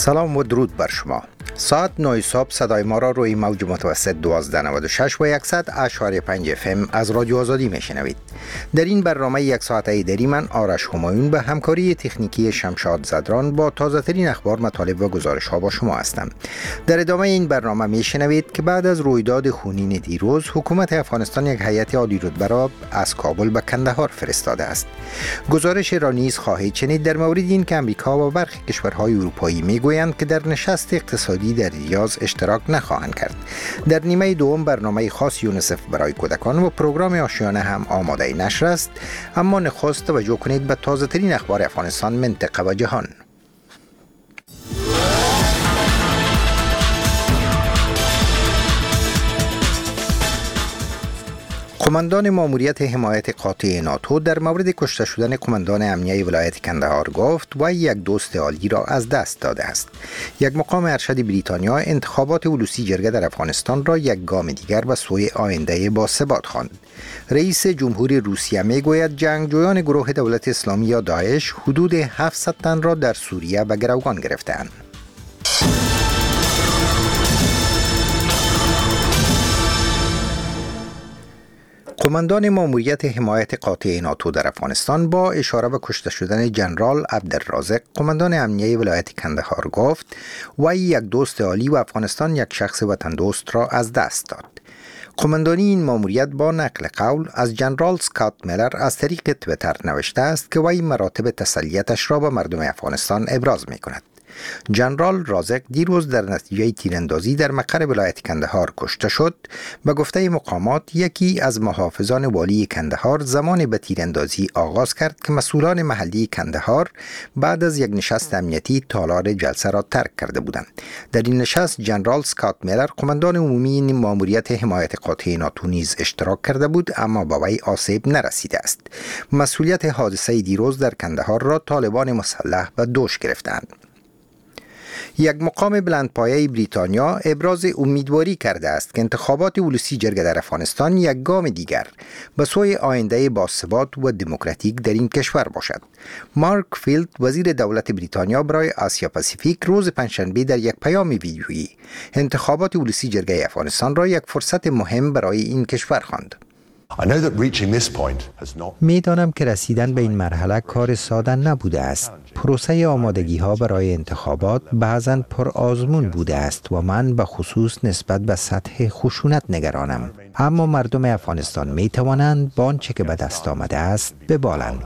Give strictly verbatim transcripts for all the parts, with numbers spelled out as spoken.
سلام و درود بر شما. ساعت نه صبح صدای ما را روی موج متوسط دوازده نود و شش و صد اشاری پنج اف ام از رادیو آزادی میشنوید. در این برنامه یک ساعته دری من آرش همایون به همکاری تکنیکی شمشاد زدران با تازه ترین اخبار، مطالب و گزارش ها با شما هستم. در ادامه این برنامه میشنوید که بعد از رویداد خونین دیروز حکومت افغانستان یک هیئت عالی رتبه را از کابل به کندهار فرستاده است. گزارش را نیز خواهید شنید در مورد این که امریکا و برخی کشورهای اروپایی میگویند که در نشست اقتصادی در ریاض اشتراک نخواهند کرد. در نیمه دوم برنامه خاص یونیسف برای کودکان و پروگرام آشیانه هم آماده نشر است، اما نخست توجه کنید به تازه ترین اخبار افغانستان، منطقه و جهان. قماندان ماموریت حمایت قاطع ناتو در مورد کشته شدن قماندان امنیه ولایت کندهار گفت و یک دوست عالی را از دست داده است. یک مقام ارشد بریتانیا انتخابات ولوسی جرگه در افغانستان را یک گام دیگر به سوی آینده باثبات خواند. رئیس جمهوری روسیه میگوید جنگجویان گروه دولت اسلامی یا داعش حدود هفتصد تن را در سوریه به گروگان گرفته‌اند. قماندان ماموریت حمایت قاطع ناتو در افغانستان با اشاره به کشته شدن جنرال عبدالرازق قماندان امنیه ولایت کندهار گفت و یک دوست عالی و افغانستان یک شخص وطن دوست را از دست داد. قماندانی این ماموریت با نقل قول از جنرال سکات میلر از طریق تویتر نوشته است که وی مراتب تسلیتش را به مردم افغانستان ابراز می کند. جنرال رازق دیروز در نتیجه تیراندازی در مقر ولایت کندهار کشته شد. به گفته مقامات یکی از محافظان والی کندهار زمان به تیراندازی آغاز کرد که مسئولان محلی کندهار بعد از یک نشست امنیتی تالار جلسه را ترک کرده بودند. در این نشست جنرال سکات میلر قماندان عمومی ماموریت حمایت قاطع ناتو نیز اشتراک کرده بود، اما به وی آسیب نرسیده است. مسئولیت حادثه دیروز در کندهار را طالبان مسلح به دوش گرفتند. یک مقام بلندپایه بریتانیا ابراز امیدواری کرده است که انتخابات ولوسی جرگه در افغانستان یک گام دیگر به سوی آینده باثبات و دموکراتیک در این کشور باشد. مارک فیلد وزیر دولت بریتانیا برای آسیا پاسیفیک روز پنجشنبه در یک پیام ویدیویی انتخابات ولوسی جرگه افغانستان را یک فرصت مهم برای این کشور خواند. میدانم که رسیدن به این مرحله کار ساده نبوده است. پروسه آمادگی ها برای انتخابات بعضاً پر آزمون بوده است و من به خصوص نسبت به سطح خشونت نگرانم. اما مردم افغانستان می توانند با آنچه که به دست آمده است ببالند.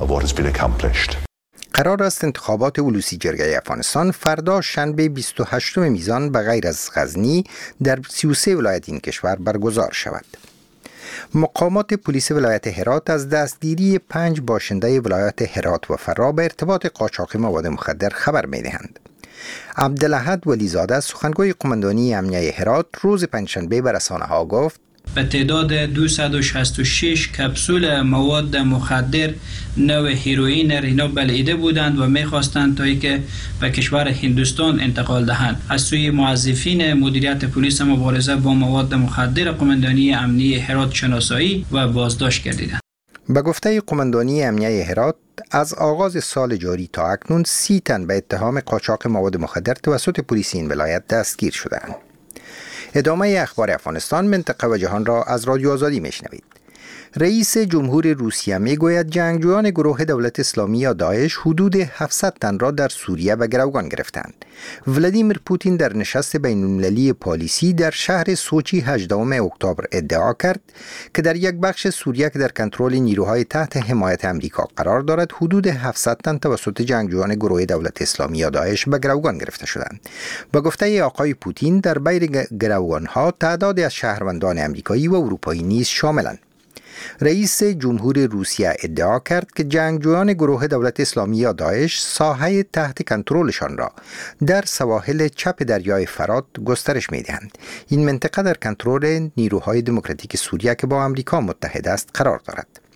قرار است انتخابات ولوسی جرگه افغانستان فردا شنبه بیست و هشتم میزان به غیر از غزنی در سی و سه ولایت این کشور برگزار شود. مقامات پلیس ولایت هرات از دستگیری پنج باشنده ولایت هرات و فرا به ارتباط قاچاق مواد مخدر خبر می‌دهند. عبدالاحد ولیزاده سخنگوی قماندانی امنیه هرات روز پنجشنبه به رسانه‌ها گفت به تعداد دویست و شصت و شش کپسول مواد مخدر نوع هیروئین اینا بلعیده بودند و می‌خواستند تا اینکه به کشور هندوستان انتقال دهند. از سوی موظفین مدیریت پلیس مبارزه با مواد مخدر قماندانی امنیه هرات شناسایی و بازداشت گردیدند. به گفته قماندانی امنیه هرات از آغاز سال جاری تا اکنون سی تن به اتهام قاچاق مواد مخدر توسط پلیس این ولایت دستگیر شدند. ادامه اخبار افغانستان، منطقه و جهان را از رادیو آزادی میشنوید. رئیس جمهور روسیه میگوید جنگجویان گروه دولت اسلامی یا داعش حدود هفتصد تن را در سوریه به گروگان گرفتند. ولادیمیر پوتین در نشست بین‌المللی پالیسی در شهر سوچی هجدهم اکتبر ادعا کرد که در یک بخش سوریه که در کنترل نیروهای تحت حمایت آمریکا قرار دارد حدود هفتصد تن توسط جنگجویان گروه دولت اسلامی یا داعش به گروگان گرفته شدند. با گفته آقای پوتین در بین گروگان‌ها تعدادی از شهروندان آمریکایی و اروپایی نیز شاملند. رئیس جمهور روسیه ادعا کرد که جنگجویان گروه دولت اسلامی یا داعش ساحه تحت کنترلشان را در سواحل چپ دریای فرات گسترش می‌دهند. این منطقه در کنترل نیروهای دموکراتیک سوریه که با آمریکا متحد است قرار دارد.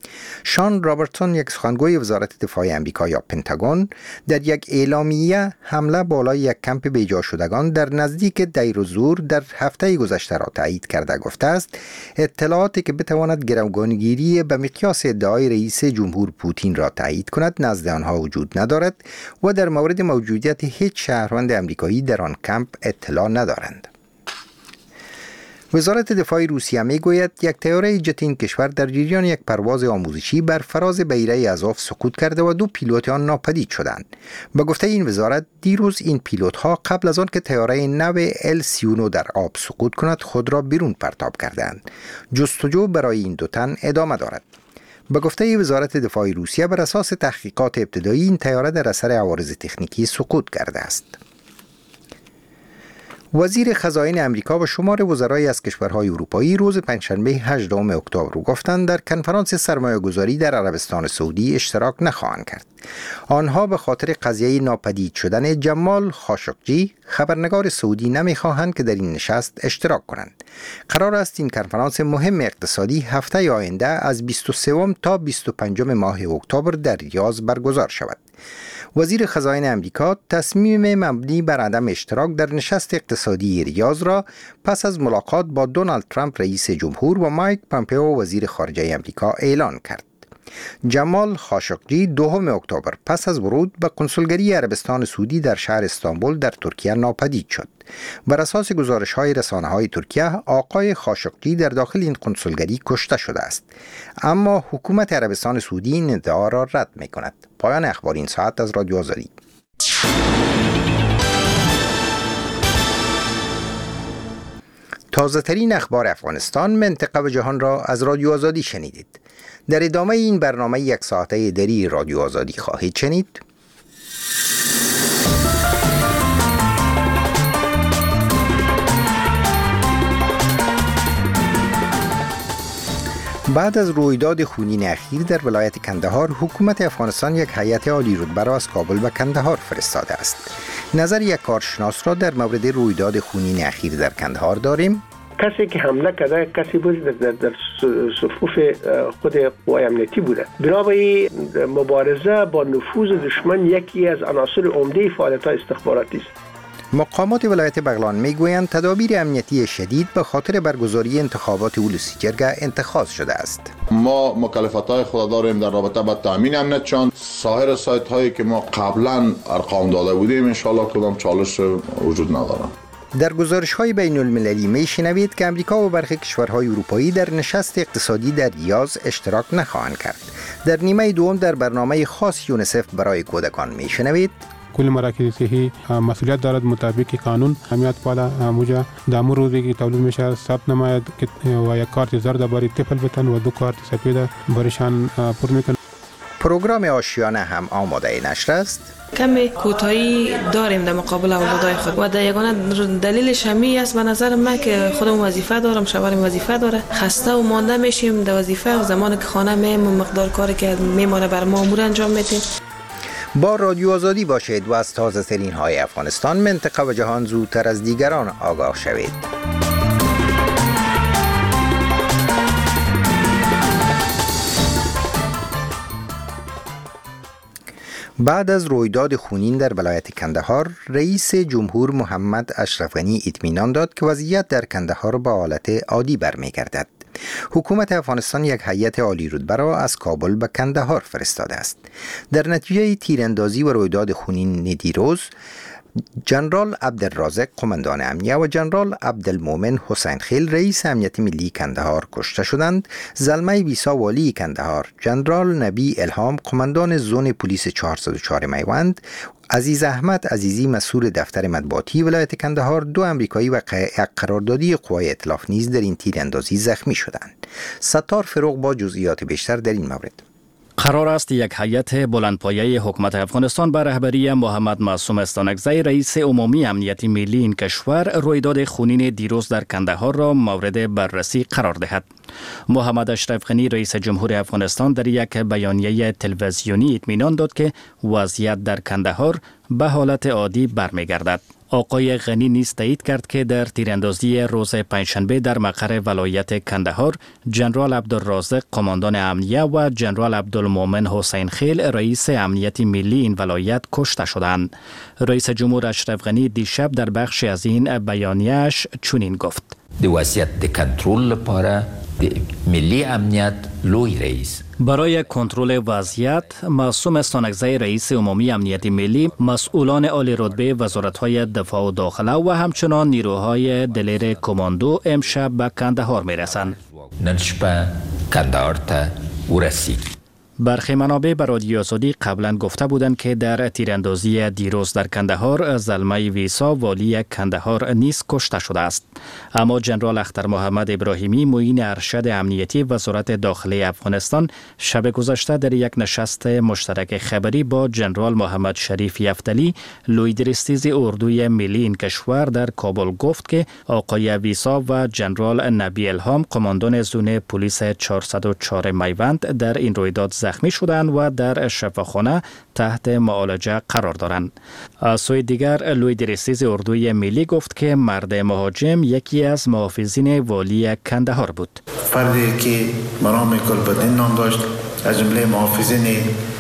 شان رابرتسون، یک سخنگوی وزارت دفاع آمریکا یا پنتاگون، در یک اعلامیه حمله بالای یک کمپ بیجا شدگان در نزدیک دیر الزور در هفته گذشته را تایید کرده گفته است اطلاعاتی که بتواند گروگانگیری به مقیاس ادعای رئیس جمهور پوتین را تایید کند نزد آنها وجود ندارد و در مورد موجودیت هیچ شهروند آمریکایی در آن کمپ اطلاع ندارند. وزارت دفاع روسیه می گوید یک طیاره جت این کشور در جریان یک پرواز آموزشی بر فراز بحیره ازوف سقوط کرده و دو پیلوت آن ناپدید شدند. به گفته این وزارت دیروز این پیلوت ها قبل از آن که طیاره نو ال سی و نه در آب سقوط کند خود را بیرون پرتاب کردند. جستجو برای این دو تن ادامه دارد. به گفته وزارت دفاع روسیه بر اساس تحقیقات ابتدایی این طیاره در اثر عوارض تکنیکی سقوط کرده است. وزیر خزائن امریکا و شمار وزرای از کشورهای اروپایی روز پنجشنبه هجدهم اکتبر گفتند در کنفرانس سرمایه‌گذاری در عربستان سعودی اشتراک نخواهند کرد. آنها به خاطر قضیه ناپدید شدن جمال خاشقجی خبرنگار سعودی نمیخواهند که در این نشست اشتراک کنند. قرار است این کنفرانس مهم اقتصادی هفته آینده از بیست و سوم تا بیست و پنجم ماه اکتبر در ریاض برگزار شود. وزیر خزائن امریکا تصمیم مبنی بر عدم اشتراک در نشست اقتصادی ریاض را پس از ملاقات با دونالد ترامپ رئیس جمهور و مایک پامپئو وزیر خارجه امریکا اعلان کرد. جمال خاشقجی دوم اکتبر پس از ورود به کنسولگری عربستان سعودی در شهر استانبول در ترکیه ناپدید شد. بر اساس گزارش‌های رسانه‌های ترکیه آقای خاشقجی در داخل این کنسولگری کشته شده است، اما حکومت عربستان سعودی این ادعا را رد می‌کند. پایان اخبار این ساعت از رادیو آزادی. تازه ترین اخبار افغانستان، منطقه و جهان را از رادیو آزادی شنیدید. در ادامه این برنامه یک ساعته دری رادیو آزادی خواهید شنید. بعد از رویداد خونین اخیر در ولایت کندهار، حکومت افغانستان یک هیئت عالی رتبه را از کابل به کندهار فرستاده است. نظر یک کارشناس را در مورد رویداد خونین اخیر در کندهار داریم. کسی که حمله کرده کسی بود در, در صفوف خود قوای امنیتی بوده. بنابراین مبارزه با نفوذ دشمن یکی از عناصر عمده فعالیت‌های استخباراتی است. مقامات ولایت بغلان میگویند تدابیر امنیتی شدید به خاطر برگزاری انتخابات اولوسی جرگه اتخاذ شده است. ما مکلفیت‌های خود داریم در رابطه با تامین امنیت، چون سایر سایت هایی که ما قبلا ارقام داده بودیم ان شاء الله کدام چالش وجود نداره. در گزارش‌های بین المللی میشنوید که امریکا و برخی کشورهای اروپایی در نشست اقتصادی در ریاض اشتراک نخواهند کرد. در نیمه دوم در برنامه خاص یونیسف برای کودکان میشنوید کل مراکز صحی مسئولیت دارد مطابق قانون حمایت بالا موجه دامو روزی که تولید میشه ثبت نماید و یک کارت زرد برای طفل بتن و دو کارت سفید برایشان پر میکنه. پروگرام آشیانه هم آماده نشر است. کمی کوتاهی داریم در مقابل اولادای خود و در یگانه دلیلش همی است به نظر من که خودم وظیفه دارم، شوهرم وظیفه داره، خسته و مانده میشیم در وظیفه. زمانی که خانه میم مقدار کاری که میمانه بر ما امور انجام میدیم. با رادیو آزادی باشید و از تازه ترین های افغانستان، منطقه و جهان زودتر از دیگران آگاه شوید. بعد از رویداد خونین در ولایت کندهار، رئیس جمهور محمد اشرف غنی اطمینان داد که وضعیت در کندهار به حالت عادی برمیگردد. حکومت افغانستان یک هیئت عالی رتبه را از کابل به کندهار فرستاده است. در نتیجه تیراندازی و رویداد خونین دیروز، جنرال عبدالرازق قماندان امنیه و جنرال عبدالمومن حسین خیل رئیس امنیت ملی کندهار کشته شدند. زلمه بیسا والی کندهار، جنرال نبی الهام قماندان زون پلیس چهارصد و چهار میوند، عزیز احمد عزیزی مسئول دفتر مطبوعاتی ولایت کندهار، دو امریکایی و یک قراردادی قوای ائتلاف نیز در این تیراندازی زخمی شدند. ستار فروغ با جزئیات بیشتر در این مورد. قرار است یک هیئت بلندپایه حکومت افغانستان به رهبری محمد معصوم استانکزی رئیس عمومی امنیت ملی این کشور رویداد خونین دیروز در کندهار را مورد بررسی قرار دهد. محمد اشرف غنی رئیس جمهور افغانستان در یک بیانیه تلویزیونی اطمینان داد که وضعیت در کندهار به حالت عادی برمیگردد. آقای غنی نیز تایید کرد که در تیراندازی روز پنجشنبه در مقر ولایت کندهار جنرال عبدالرازق قماندان امنیه و جنرال عبدالمؤمن حسین خیل رئیس امنیت ملی این ولایت کشته شدند. رئیس جمهور اشرف غنی دیشب در بخشی از این بیانیه‌اش چنین گفت: د وضعیت د کنترل لپاره د ملی امنیت لوی رئیس برای کنترل وضعیت معصوم استانکزی رئیس عمومی امنیت ملی، مسئولان عالی رتبه وزارت‌های دفاع و داخله و همچنان نیروهای دلیر کماندو امشب به کندهار می‌رسند. نن شپه کندهار ته ورسید. برخی منابع به رادیو آزادی قبلا گفته بودند که در تیراندازی دیروز در کندهار زلمه ویسا والی کندهار نیز کشته شده است. اما جنرال اختر محمد ابراهیمی معین ارشد امنیتی وزارت داخلی افغانستان شب گذشته در یک نشست مشترک خبری با جنرال محمد شریف یفتلی لوی درستیز اردوی ملی این کشور در کابل گفت که آقای ویسا و جنرال نبی الهام قماندان زون پلیس چهارصد و چهار میوند در این رویداد زخمی شدند و در شفاخانه تحت معالجه قرار دارند. از سوی دیگر لوی درستیز اردوی ملی گفت که مرد مهاجم یکی از محافظین والی کندهار بود. فردی که مرام گلبدین نام داشت از جمله محافظین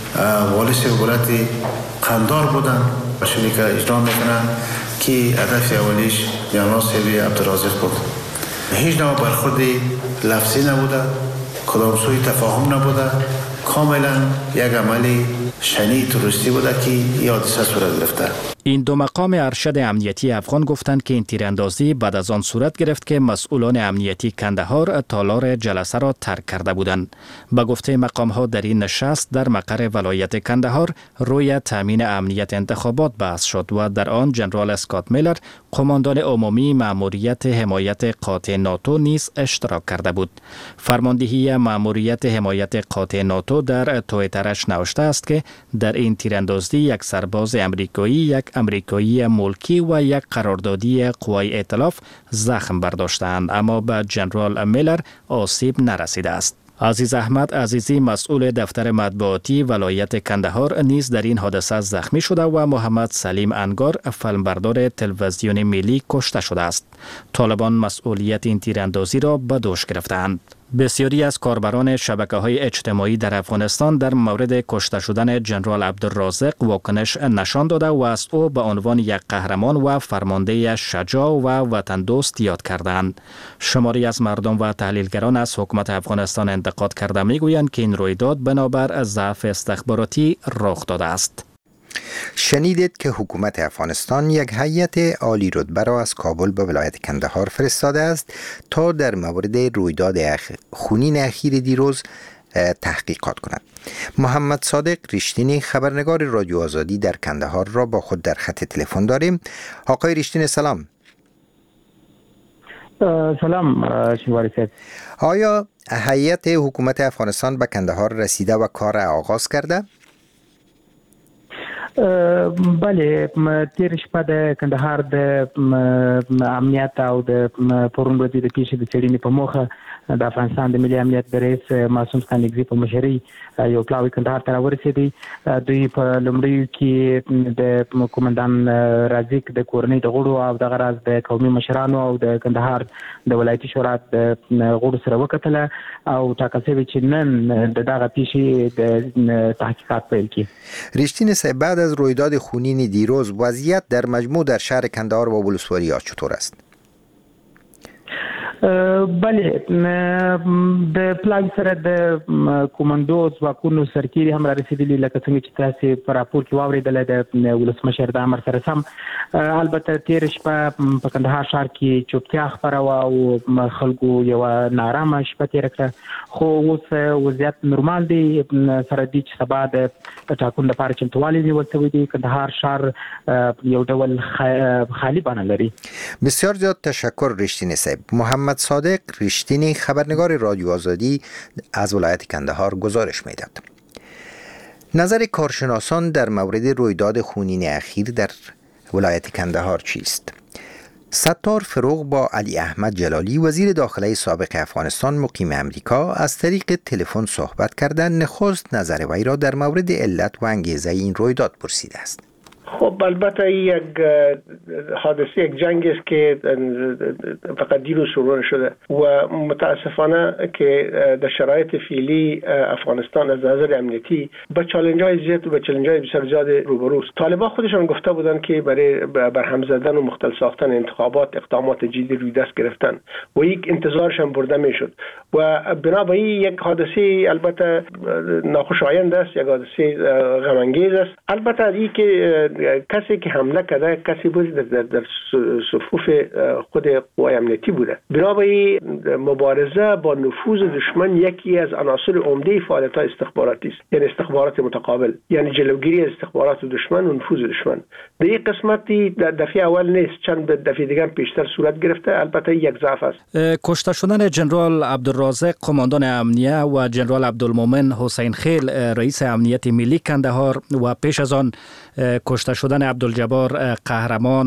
والی ولایت قندهار بودند و شریک اجرا میکنند که هدف اولیش جنرال سیبی عبدالرازق بود. هیچ نوع برخورد لفظی نبوده، کدام سوی تفاهم نبوده، کاملا یک عملی شنی تروریستی بوده که این حادثه صورت گرفته. این دو مقام ارشد امنیتی افغان گفتند که این تیراندازی بعد از آن صورت گرفت که مسئولان امنیتی کندهار تالار جلسه را ترک کرده بودند. به گفته مقام ها در این نشست در مقر ولایت کندهار روی تامین امنیت انتخابات بحث شد و در آن جنرال اسکات میلر قماندان عمومی مأموریت حمایت قاطع ناتو نیز اشتراک کرده بود. فرماندهی مأموریت حمایت قاطع ناتو در توییترش نوشته است که در این تیراندازی یک سرباز امریکایی، یک امریکایی ملکی و یک قراردادی قوای ائتلاف زخم برداشتند، اما به جنرال میلر آسیب نرسیده است. عزیز احمد عزیزی مسئول دفتر مطبوعاتی ولایت کندهار نیز در این حادثه زخمی شده و محمد سلیم انگار فیلمبردار تلویزیون ملی کشته شده است. طالبان مسئولیت این تیراندازی را به دوش گرفتند. بسیاری از کاربران شبکه‌های اجتماعی در افغانستان در مورد کشته شدن جنرال عبدالرازق واکنش نشان داده و از او به عنوان یک قهرمان و فرمانده شجاع و وطن دوست یاد کردند. شماری از مردم و تحلیلگران از حکومت افغانستان انتقاد کرده میگویند که این رویداد بنابر ضعف استخباراتی رخ داده است. شنیدید که حکومت افغانستان یک هیئت عالی رتبه را از کابل به ولایت کندهار فرستاده است تا در مورد رویداد اخ... خونین اخیر دیروز تحقیقات کند. محمد صادق ریشتینی خبرنگار رادیو آزادی در کندهار را با خود در خط تلفن داریم. آقای ریشتینی سلام. سلام شواری صاحب. آیا هیئت حکومت افغانستان به کندهار رسیده و کار آغاز کرده؟ بله، تیر شپه د کندهار د امنیت او د پرون ورځې د پیښې د څېړنې په موخه د افغانستان د ملي امنیت د رئیس معصوم ستانکزي په مشرۍ یو پلاوی کندهار ته راورسېدی. دوی په لومړیو کې د قومندان رازق د کورنۍ د غړو او دغه راز د قومي مشرانو او د کندهار د ولایتي شورا د غړو سره وکتله او ټاکل شوي چې نن د دغه پیښې د تحقیقات پیل کړي. ریشتین صاحب، بعد از رویداد خونین دیروز وضعیت در مجموع در شهر کندهار و ولسوالی‌ها چطور است؟ بله، د پلاوی سره د کومندو ځواکونو سرتیري هم را رسېدلي، لکه څنګه چې تاسې په راپور کې واورېدله د ولسمشر د امر سره سم. البته تېره شپه په کندهار ښار کې چوپتیا خپره وه او خلکو یوه نارامه شپه تېره کړه، خو اوس وضعیت نورمال دی. سره دی چې سبا د ټاکنو لپاره چمتووالی نیول شوی دی. کندهار ښار یو ډول خالی بڼه لري. بسیار زیاد تشکر ریشتینی صاحب. محمد صادق ریشتینی خبرنگار رادیو آزادی از ولایت کندهار گزارش میداد. نظر کارشناسان در مورد رویداد خونین اخیر در ولایت کندهار چیست؟ ستار فروغ با علی احمد جلالی وزیر داخله سابق افغانستان مقیم امریکا از طریق تلفن صحبت کردند. نخست نظر وی را در مورد علت و انگیزه این رویداد پرسیده است. خب البته یک حادثه یک جنگ است که فقط دیروز شروع شده و متاسفانه که در شرایط فعلی افغانستان از نظر امنیتی با چالنج‌های زیاد و با چالنج‌های بسیار زیاد روبروست. طالبان خودشان گفته بودن که برای برهم زدن و مختل ساختن انتخابات اقدامات جدی روی دست گرفتن و یک انتظارشان برده میشد و بنابراین یک حادثه البته ناخوشایند است، یک حادثه غم انگیز است. البته این که کسی که حمله کرده کسی بود در, در صفوف خود قوای امنیتی بوده. بنابراین مبارزه با نفوذ دشمن یکی از عناصر عمده فعالیت‌های استخباراتی است، یعنی استخبارات متقابل، یعنی جلوگیری از استخبارات دشمن و نفوذ دشمن. در این قسمتی در دفعه اول نیست، چند دفعه دیگر پیشتر صورت گرفته. البته یک ضعف است. کشته شدن جنرال عبدالرازق قماندان امنیه و جنرال عبدالمومن حسین خیل رئیس امنیت ملی کندهار و پیش از آن کشته شدن عبدالجبار قهرمان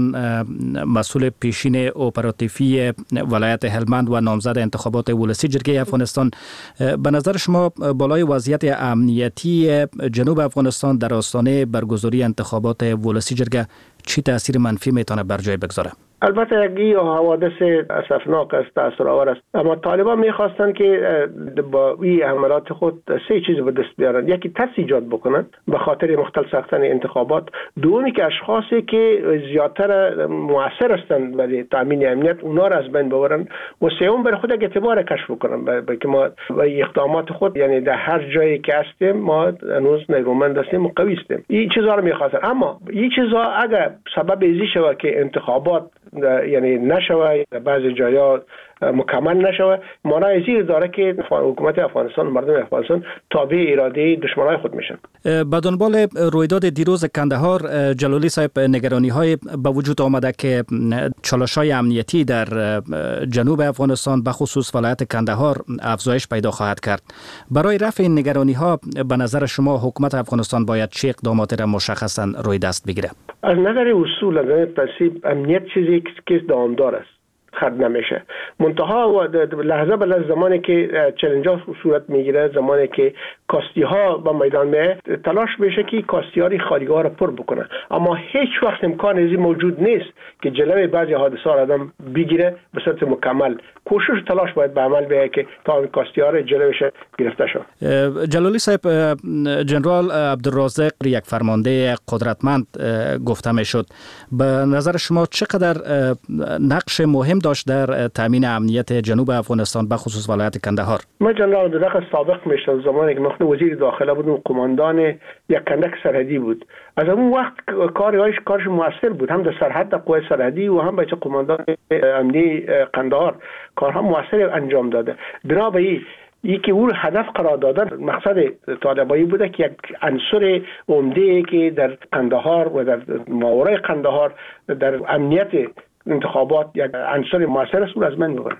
مسئول پیشین اپراتیفی ولایت هلمند و نامزد انتخابات ولسی جرگه افغانستان، به نظر شما بالای وضعیت امنیتی جنوب افغانستان در آستانه برگزاری انتخابات ولسی جرگه چی تأثیر منفی میتونه بر جای بگذاره؟ البته یکی حوادث اسفناک است، تأثیرآور است، اما طالبان میخواستن که با این حملات خود سه چیز به دست بیارن. یکی ترس ایجاد بکنن به خاطر مختل ساختن انتخابات، دومی که اشخاصی که زیادتر مؤثر هستند برای تامین امنیت اونا را از بین ببرن و سوم بر خود اعتبار کشف بکنن برای که ما و اقدامات خود، یعنی در هر جایی که هستیم ما هنوز نیرومند هستیم و قوی هستیم. این چیزا رو میخواستن، اما این چیزا اگر سبب ازی شود که انتخابات یعنی نشوه، بعضی جایا مکمل نشوه، معنی ازی داره که حکومت افغانستان، مردم افغانستان تابع اراده دشمنای خود میشن. به دنبال رویداد دیروز کندهار، جلالی صاحب، نگرانی های به وجود آمده که چالش های امنیتی در جنوب افغانستان به خصوص ولایت کندهار افزایش پیدا خواهد کرد. برای رفع این نگرانی ها به نظر شما حکومت افغانستان باید چه اقداماتی را مشخصا روی دست بگیره؟ از نظر اصول، از نظر پرسیب، امنیت چیزی که دامدار است، خرد نمیشه. منتها و لحظه به لحظه زمانی که چالش ها صورت میگیره، زمانی که کاستی ها به میدان میاد، تلاش بشه که کاستی ها خالیگاه را پر بکنه، اما هیچ وقت امکان ازی موجود نیست که جلوی بعضی حادثه ها آدم بگیره به صورت مکمل. کوشش تلاش باید به عمل بیاید که تا کاستی ها را جلوش گرفته شد. جلالی صاحب، جنرال عبدالرازق یک فرمانده قدرتمند گفته میشد. به نظر شما چقدر نقش مهم داشت در تامین امنیت جنوب افغانستان به خصوص ولایت کندهار؟ من جنرال عبدالرازق سابق میشناسم، زمانی که من وزیر داخله بودم، قماندان یک کندک سرحدی بود. از اون وقت کارش کارش موثر بود، هم در سرحد قوای سرحدی و هم بچه قماندان امنی قندهار کارها موثر انجام داده. بنابراین یکی او هدف قرار دادن مقصد طالبایی بوده که یک عنصر عمده که در قندهار و در ماورای قندهار در امنیت انتخابات یک عنصر موثر است، از من میگم.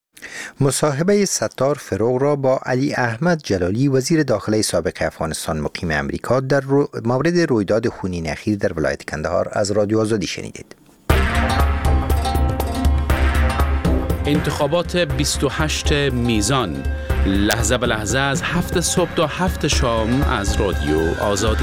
مصاحبه ستار فروغ را با علی احمد جلالی، وزیر داخله سابق افغانستان مقیم امریکا، در رو... مورد رویداد خونین اخیر در ولایت کندهار از رادیو آزادی شنیدید. انتخابات بیست و هشت میزان، لحظه به لحظه از هفت صبح تا هفت شام از رادیو آزادی.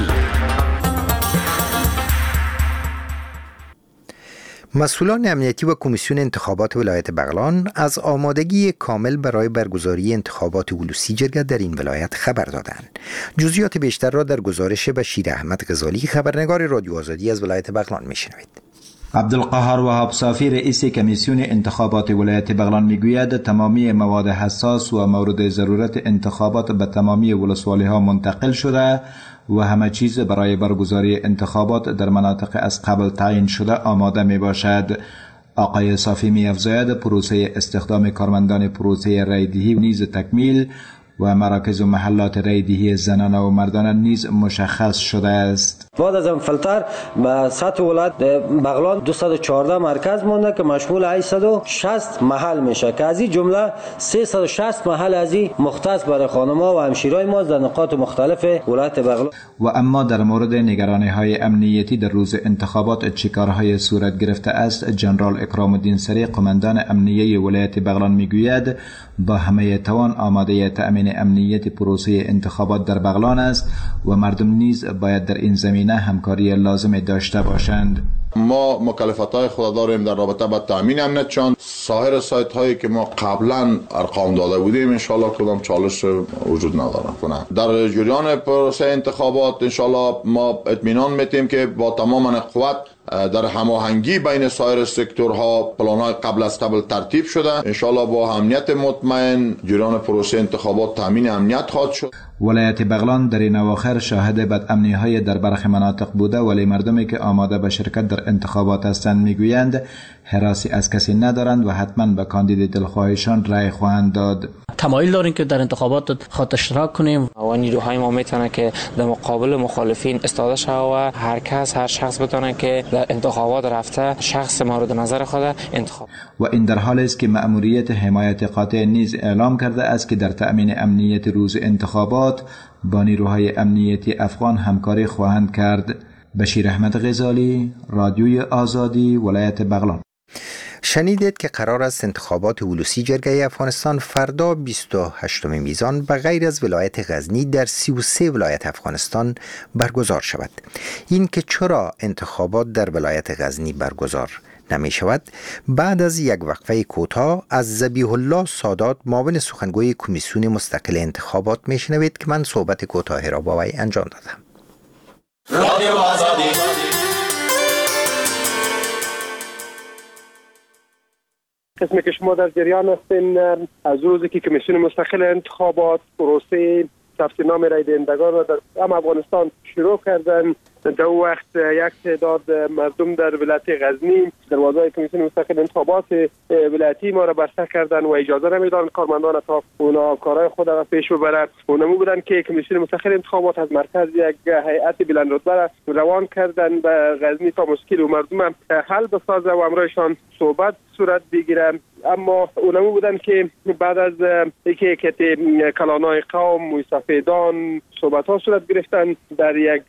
مسئولان امنیتی و کمیسیون انتخابات ولایت بغلان از آمادگی کامل برای برگزاری انتخابات ولسی جرگه در این ولایت خبر دادند. جزئیات بیشتر را در گزارش بشیر احمد غزالی، خبرنگار رادیو آزادی از ولایت بغلان میشنوید. عبدالقهار وهاب صافی، رئیس کمیسیون انتخابات ولایت بغلان، میگوید تمامی مواد حساس و مورد ضرورت انتخابات به تمامی ولسوالی ها منتقل شده و همه چیز برای برگزاری انتخابات در مناطق از قبل تعیین شده آماده می باشد. آقای صافی می افزاید پروسه استخدام کارمندان پروسه رایدهی نیز تکمیل و مراکز و محلات رایدهی زنان و مردان نیز مشخص شده است. بعد از این فلتر به سطح ولایت بغلان دویست و چهارده مرکز مونده که مشمول هشتصد و شصت محل میشه که از این جمله سیصد و شصت محل از این مختص برای خانم‌ها و همشیرای ما در نقاط مختلف ولایت بغلان. و اما در مورد نگرانی های امنیتی در روز انتخابات چه کارهای صورت گرفته است، جنرال اکرام الدین سری، قماندان امنیه ولایت بغلان، میگوید با همه توان آماده تأمین تأمین امنیت پروسه انتخابات در بغلان است و مردم نیز باید در این زمینه همکاری لازم داشته باشند. ما مکلفیت‌های خود داریم در رابطه با تامین امنیت چون سایر سایت هایی که ما قبلا ارقام داده بودیم ان شاء الله کدام چالش وجود نداره کنه. در جریان پروسه انتخابات ان شاء الله ما اطمینان میتیم که با تمام قوت در هماهنگی بین سایر سکتورها پلان‌های قبل از قبل ترتیب شده. ان شاء الله با امنیت مطمئن جریان پروسه انتخابات تامین امنیت خواهد شد. ولایت بغلان در این اواخر شاهد بدامنی‌های در برخی مناطق بوده، ولی مردمی که آماده به شرکت در انتخابات هستند میگویند هراسی از کسی ندارند و حتما به کاندید دلخواهشان رأی خواهند داد. تمایل داریم که در انتخابات خود اشتراک کنیم و نیروهای ما میتونه که در مقابل مخالفین استفاده شود و هر کس هر شخص بتونه که در انتخابات رفته شخص مورد نظر خود انتخاب. و این در حالی است که مأموریت حمایت قاطع نیز اعلام کرده است که در تأمین امنیت روز انتخابات با نیروهای امنیتی افغان همکاری خواهند کرد. بشیر احمد غزالی، رادیوی آزادی، ولایت بغلان. شنیدید که قرار است انتخابات ولوسی جرگه افغانستان فردا بیست و هشتم میزان به غیر از ولایت غزنی در سی و سه ولایت افغانستان برگزار شود. این که چرا انتخابات در ولایت غزنی برگزار نمی شود بعد از یک وقفه کوتاه از ذبیح الله سادات معاون سخنگوی کمیسیون مستقل انتخابات میشنوید که من صحبت کوتاهی را با وی انجام دادم. رادیو آزادی. قسمی که شما در جریان هستین از روزی که کمیسیون مستقل انتخابات پروسه ثبت نام رای دهندگان را در هم افغانستان شروع کردن، در وقت یک تعداد مردم در ولایت غزنی دروازه کمیسیون مستقل انتخابات ولایتی ما را بسته کردن و اجازه نمیدادند کارمندان تا اونا کارهای خود را پیش ببرند. اونمو بودن که کمیسیون مستقل انتخابات از مرکز یک هیئت بلند رتبه را روان کردن به غزنی تا مشکل و مردم حل بسازه و امرایشان صحبت صورت بگیرن. اما اونمو بودن که بعد از اینکه کتی کلانای قوم موسفیدان صحبت ها صورت گرفتن در یک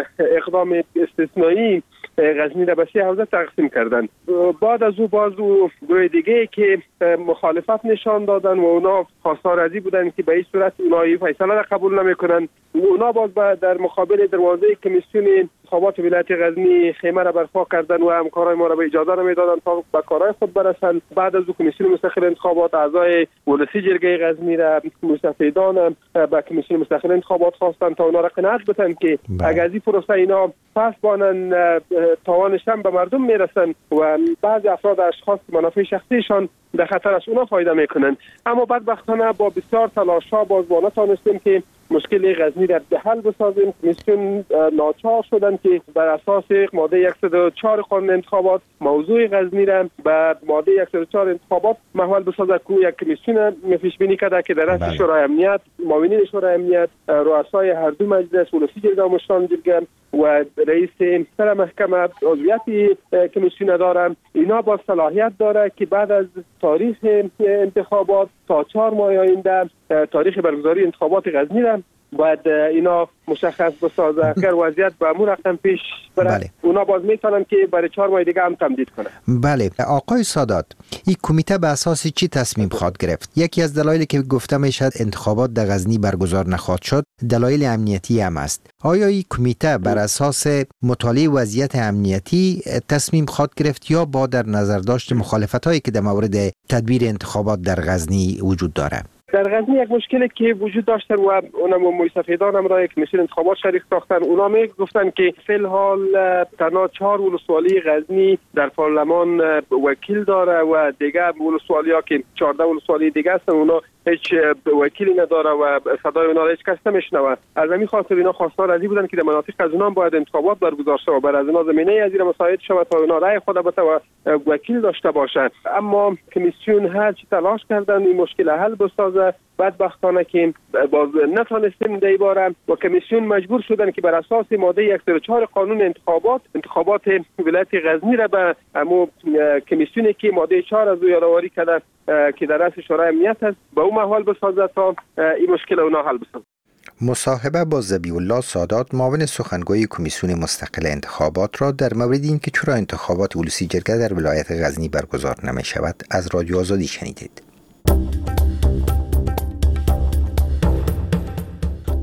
اقدام استثنایی غزنی را به سه حوزه تقسیم کردن. بعد از او باز او گروه دیگه که مخالفت نشان دادن و اونا خواستار ازی بودن که به این صورت اونا این فیصله را قبول نمیکنن. اونا باز در مقابل دروازه کمیسیون انتخابات ولایت غزنی خیمه را برپا کردن و همکارای ما را به اجازه نمیدادن تا به کارهای خود برسن. بعد از او کمیسیون مستقل انتخابات اعضای ولسی جرگه غزنی را مستفیدان به کمیسیون مستقل انتخابات خواستن تا اونا را قناعت بدن که اگر از این پروسه اینا پس بانن تاوانش هم به مردم میرسن و بعضی افراد اشخاص منافع شخصیشان در خطر است اونا فایده میکنن. اما بدبختانه با بسیار تلاش‌ها باز ما نتونستیم که مشکل غزنی را به حل بسازیم. کمیسیون ناچار شدن که بر اساس ماده صد و چهار قانون انتخابات موضوع غزنی را به ماده صد و چهار انتخابات محول بسازد که یک کمیسیون پیش بینی کرده که در رأس شورای امنیت، معاونین شورای امنیت، رؤسای هر دو مجلس ولسی جرگه و مشران جرگه و رئیس سر محکمه عضویت کمیسیون دارن، اینا با صلاحیت داره که بعد از تاریخ انتخابات تا چهار ماه آینده تاریخ برگزاری انتخابات غزنی را باید اینا مشخص بسازه. اگر وضعیت به امور رقم پیش بره بله. اونا باز میتونن که برای چهار ماه دیگه هم تمدید کنن. بله آقای سادات، این کمیته به اساس چی تصمیم خواهد گرفت؟ یکی از دلایلی که گفته میشد انتخابات در غزنی برگزار نخواهد شد دلایل امنیتی هم است. آیا این کمیته بر اساس مطالعه وضعیت امنیتی تصمیم خواهد گرفت یا با در نظر داشت مخالفت‌هایی که در مورد تدبیر انتخابات در غزنی وجود داره؟ در غزنی یک مشکلی که وجود داشته و اونم موسفیدان هم را کمیسیون انتخابات شریک ساختن. اونا می گفتن که فی الحال تنها چهار ولسوالی غزنی در پارلمان وکیل داره و دیگه ولسوالی ها که چهارده ولسوالی دیگه هستن اونا هیچ وکیلی نداره و صدای اونا را هیچ کس نمیشنوه. از همین خاطر اینا خواستار ازی بودن که در مناطق از اونا باید انتخابات برگزار شه و بر از اونا زمینه از این مساعد شود تا اونا رأی خود بده و وکیل داشته باشند. اما کمیسیون هر چی تلاش کردن این مشکل حل بسازه، بدبختانه که باز نتونستیم در باره و کمیسیون مجبور شدن که بر اساس ماده صد و چهار قانون انتخابات انتخابات ولایت غزنی را به امو کمیسیونی که ماده چهار از او یادآوری کرده که در رأس شورای امنیت است به اون محول بسازه تا این مشکل اونا حل بسازه. مصاحبه با ذبیح الله سادات معاون سخنگوی کمیسیون مستقل انتخابات را در مورد اینکه چرا انتخابات ولسی جرگه در ولایت غزنی برگزار نمی شود از رادیو آزادی شنیدید.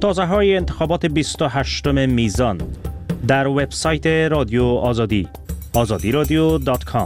تازه های انتخابات بیست و هشتم میزان در وبسایت رادیو آزادی آزادی رادیو دات کام.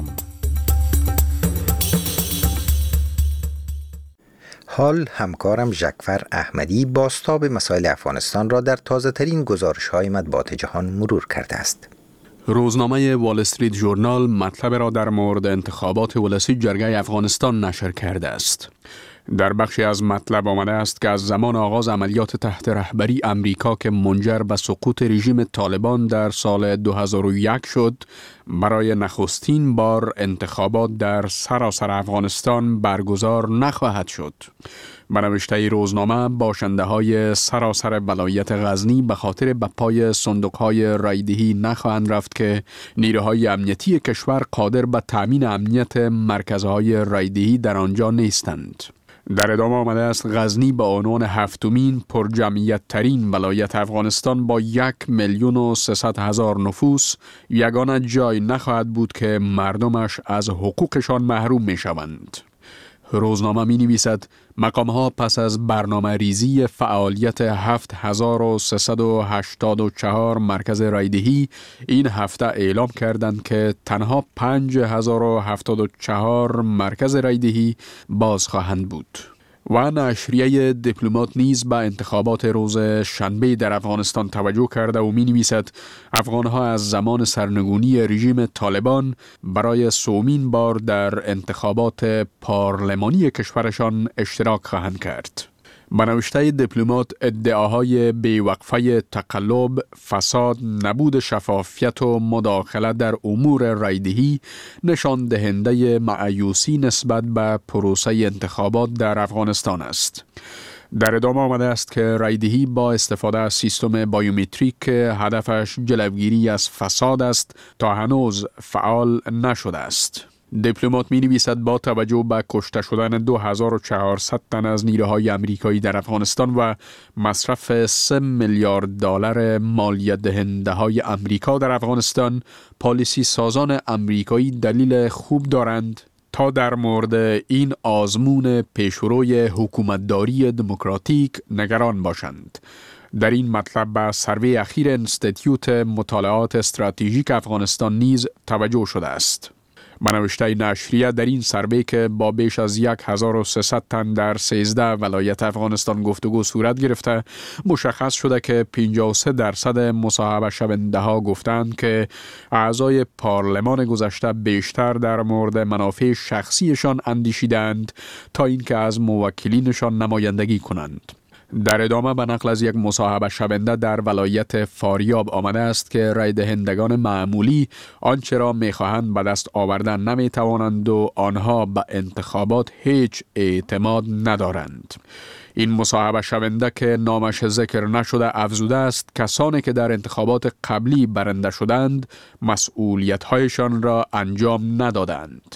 حال همکارم ژکفر احمدی بازتاب مسائل افغانستان را در تازه ترین گزارش های مطبوعات جهان مرور کرده است. روزنامه وال استریت ژورنال مطلب را در مورد انتخابات ولسی جرگه افغانستان نشر کرده است. در بخشی از مطلب آمده است که از زمان آغاز عملیات تحت رهبری امریکا که منجر به سقوط رژیم طالبان در سال دو هزار و یک شد، برای نخستین بار انتخابات در سراسر افغانستان برگزار نخواهد شد. به نوشته روزنامه، باشنده های سراسر ولایت غزنی به خاطر به پای صندوق های رایدهی نخواهند رفت که نیروهای امنیتی کشور قادر به تامین امنیت مرکزهای رایدهی در آنجا نیستند. در ادامه آمده است غزنی به عنوان هفتمین پرجمعیت ترین ولایت افغانستان با یک میلیون و سیصد هزار نفوس یگانه جای نخواهد بود که مردمش از حقوقشان محروم می شوند. روزنامه می نویسد مقام ها پس از برنامه ریزی فعالیت هفت هزار و سیصد و هشتاد و چهار مرکز رایدهی این هفته اعلام کردند که تنها پنج هزار و هفتاد و چهار مرکز رایدهی باز خواهند بود. و نشریه دیپلمات نیز به انتخابات روز شنبه در افغانستان توجه کرده و می نویسد افغانها از زمان سرنگونی رژیم طالبان برای سومین بار در انتخابات پارلمانی کشورشان اشتراک خواهند کرد. به نوشته دیپلمات ادعاهای بیوقفه تقلب، فساد، نبود شفافیت و مداخله در امور رایدهی نشان دهنده مایوسی نسبت به پروسه انتخابات در افغانستان است. در ادامه آمده است که رایدهی با استفاده از سیستم بایومتریک که هدفش جلوگیری از فساد است تا هنوز فعال نشده است. دیپلمات می نویسد با توجه به کشته شدن دو هزار و چهارصد تن از نیروهای امریکایی در افغانستان و مصرف سه میلیارد دلار مالیات دهنده های امریکا در افغانستان، پالیسی سازان امریکایی دلیل خوب دارند تا در مورد این آزمون پیشروی حکومتداری دموکراتیک نگران باشند. در این مطلب به سروی اخیر انستیتیوت مطالعات استراتژیک افغانستان نیز توجه شده است. به نوشته نشریه در این سروی که با بیش از یک هزار و سیصد تن در سیزده ولایت افغانستان گفتگو صورت گرفته، مشخص شده که پنجاه و سه درصد مصاحبه شونده ها گفتند که اعضای پارلمان گذشته بیشتر در مورد منافع شخصیشان اندیشیدند تا اینکه از موکلینشان نمایندگی کنند. در ادامه به نقل از یک مصاحبه شونده در ولایت فاریاب آمده است که رای دهندگان معمولی آنچه را می‌خواهند به دست آوردن نمی‌توانند و آنها به انتخابات هیچ اعتماد ندارند. این مصاحبه شونده که نامش ذکر نشده افزوده است کسانی که در انتخابات قبلی برنده شدند مسئولیت‌هایشان را انجام ندادند.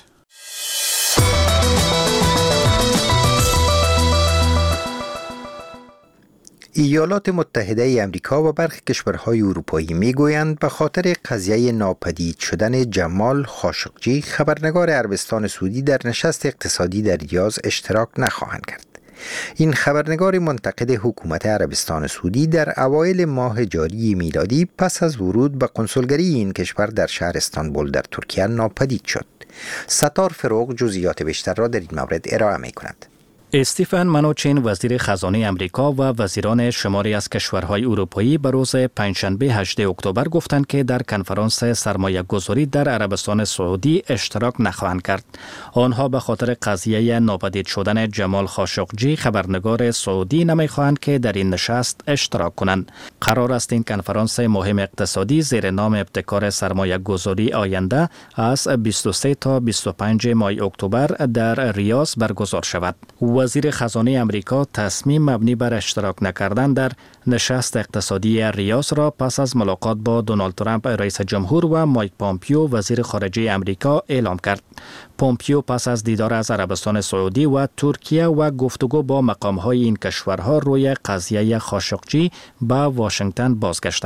ایالات متحده ای آمریکا و برخی کشورهای اروپایی میگویند به خاطر قضیه ناپدید شدن جمال خاشقجی خبرنگار عربستان سعودی در نشست اقتصادی در ریاض اشتراک نخواهند کرد. این خبرنگار منتقد حکومت عربستان سعودی در اوایل ماه جاری میلادی پس از ورود به کنسولگری این کشور در شهر استانبول در ترکیه ناپدید شد. ستار فروغ جزئیات بیشتر را در این مورد ارائه می‌کند. استیفن منوچین وزیر خزانه امریکا و وزیران شماری از کشورهای اروپایی به روز پنجشنبه هجدهم اکتبر گفتند که در کنفرانس سرمایه گذاری در عربستان سعودی اشتراک نخواهند کرد. آنها به خاطر قضیه ناپدید شدن جمال خاشقجی خبرنگار سعودی نمیخواهند که در این نشست اشتراک کنند. قرار است این کنفرانس مهم اقتصادی زیر نام ابتکار سرمایه گذاری آینده از بیست و سه تا بیست و پنج ماه اکتبر در ریاض برگزار شود. وزیر خزانه امریکا تصمیم مبنی بر اشتراک نکردن در نشست اقتصادی ریاض را پس از ملاقات با دونالد ترامپ رئیس جمهور و مایک پامپیو وزیر خارجه امریکا اعلام کرد. پامپیو پس از دیدار از عربستان سعودی و ترکیه و گفتگو با مقام‌های این کشورها روی قضیه خاشقجی به واشنگتن بازگشته است.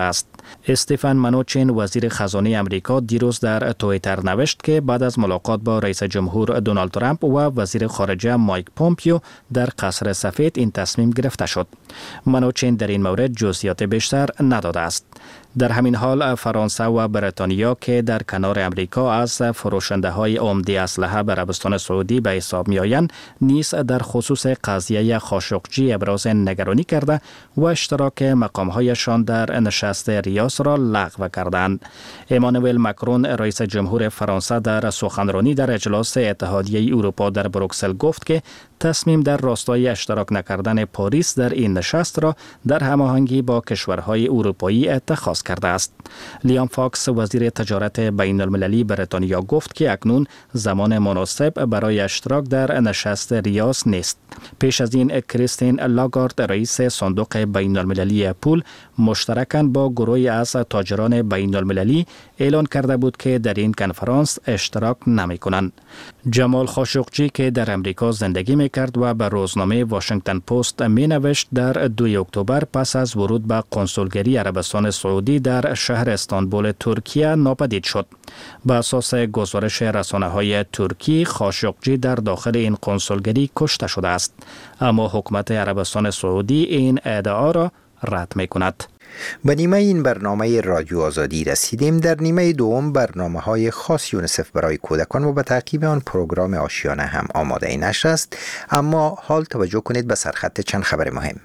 استیفن منوچین وزیر خزانه امریکا دیروز در توییتر نوشت که بعد از ملاقات با رئیس جمهور دونالد ترامپ و وزیر خارجه مایک پومپیو در قصر سفید این تصمیم گرفته شد. منوچین در این مورد جزئیات بیشتر نداده است. در همین حال فرانسه و بریتانیا که در کنار امریکا از فروشنده های عمده اسلحه به عربستان سعودی به حساب می آیند نیز در خصوص قضیه خاشقچی ابراز نگرانی کرده و اشتراک مقام هایشان در نشست ریاض را لغو کردند. امانوئل مکرون رئیس جمهور فرانسه در سخنرانی در اجلاس اتحادیه اروپا در بروکسل گفت که تصمیم در راستای اشتراک نکردن پاریس در این نشست را در هماهنگی با کشورهای اروپایی اتخاذ کرده است. لیام فاکس وزیر تجارت بین المللی بریتانیا گفت که اکنون زمان مناسب برای اشتراک در نشست ریاض نیست. پیش از این کریستین لاگارد رئیس صندوق بین المللی پول مشترکاً با گروهی از تاجران بین المللی اعلان کرده بود که در این کنفرانس اشتراک نمی کنند. جمال خاشقچی که در امریکا زندگی می کرد و به روزنامه واشنگتن پست می نوشت در دوم اکتبر پس از ورود به کنسولگری عربستان سعودی در شهر استانبول ترکیه ناپدید شد. به اساس گزارش رسانه های ترکی خاشقچی در داخل این کنسولگری کشته شده است، اما حکومت عربستان سعودی این ادعا را رد می کند. به نیمه این برنامه رادیو آزادی رسیدیم. در نیمه دوم برنامه های خاص یونیسف برای کودکان و به تعقیب آن پروگرام آشیانه هم آماده نشر است، اما حال توجه کنید به سرخط چند خبر مهم.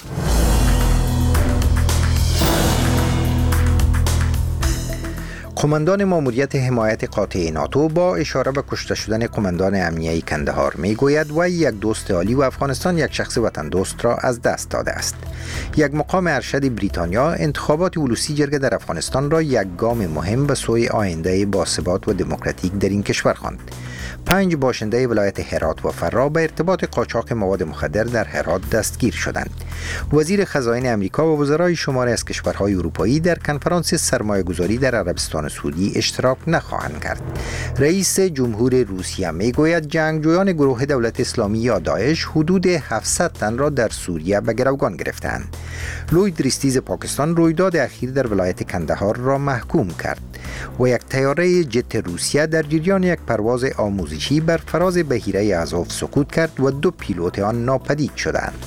قماندان ماموریت حمایت قاطع ناتو با اشاره به کشته شدن قماندان امنیه کندهار می گوید و یک دوست عالی و افغانستان یک شخص وطن دوست را از دست داده است. یک مقام ارشد بریتانیا انتخابات ولوسی جرگه در افغانستان را یک گام مهم به سوی آینده باثبات و دموکراتیک در این کشور خواند. پنج باشنده ولایت هرات و فرا به ارتباط قاچاق مواد مخدر در هرات دستگیر شدند. وزیر خزائن امریکا و وزرای شماری از کشورهای اروپایی در کنفرانس سرمایه‌گذاری در عربستان سعودی اشتراک نخواهند کرد. رئیس جمهور روسیه میگوید جنگجویان گروه دولت اسلامی یا داعش حدود هفتصد تن را در سوریه به گروگان گرفتند. لوید ریستیز پاکستان رویداد اخیر در ولایت کندهار را محکوم کرد و یک طیاره جت روسیه در جریان یک پرواز آموزشی بر فراز بحیره ازوف سقوط کرد و دو پیلوت آن ناپدید شدند.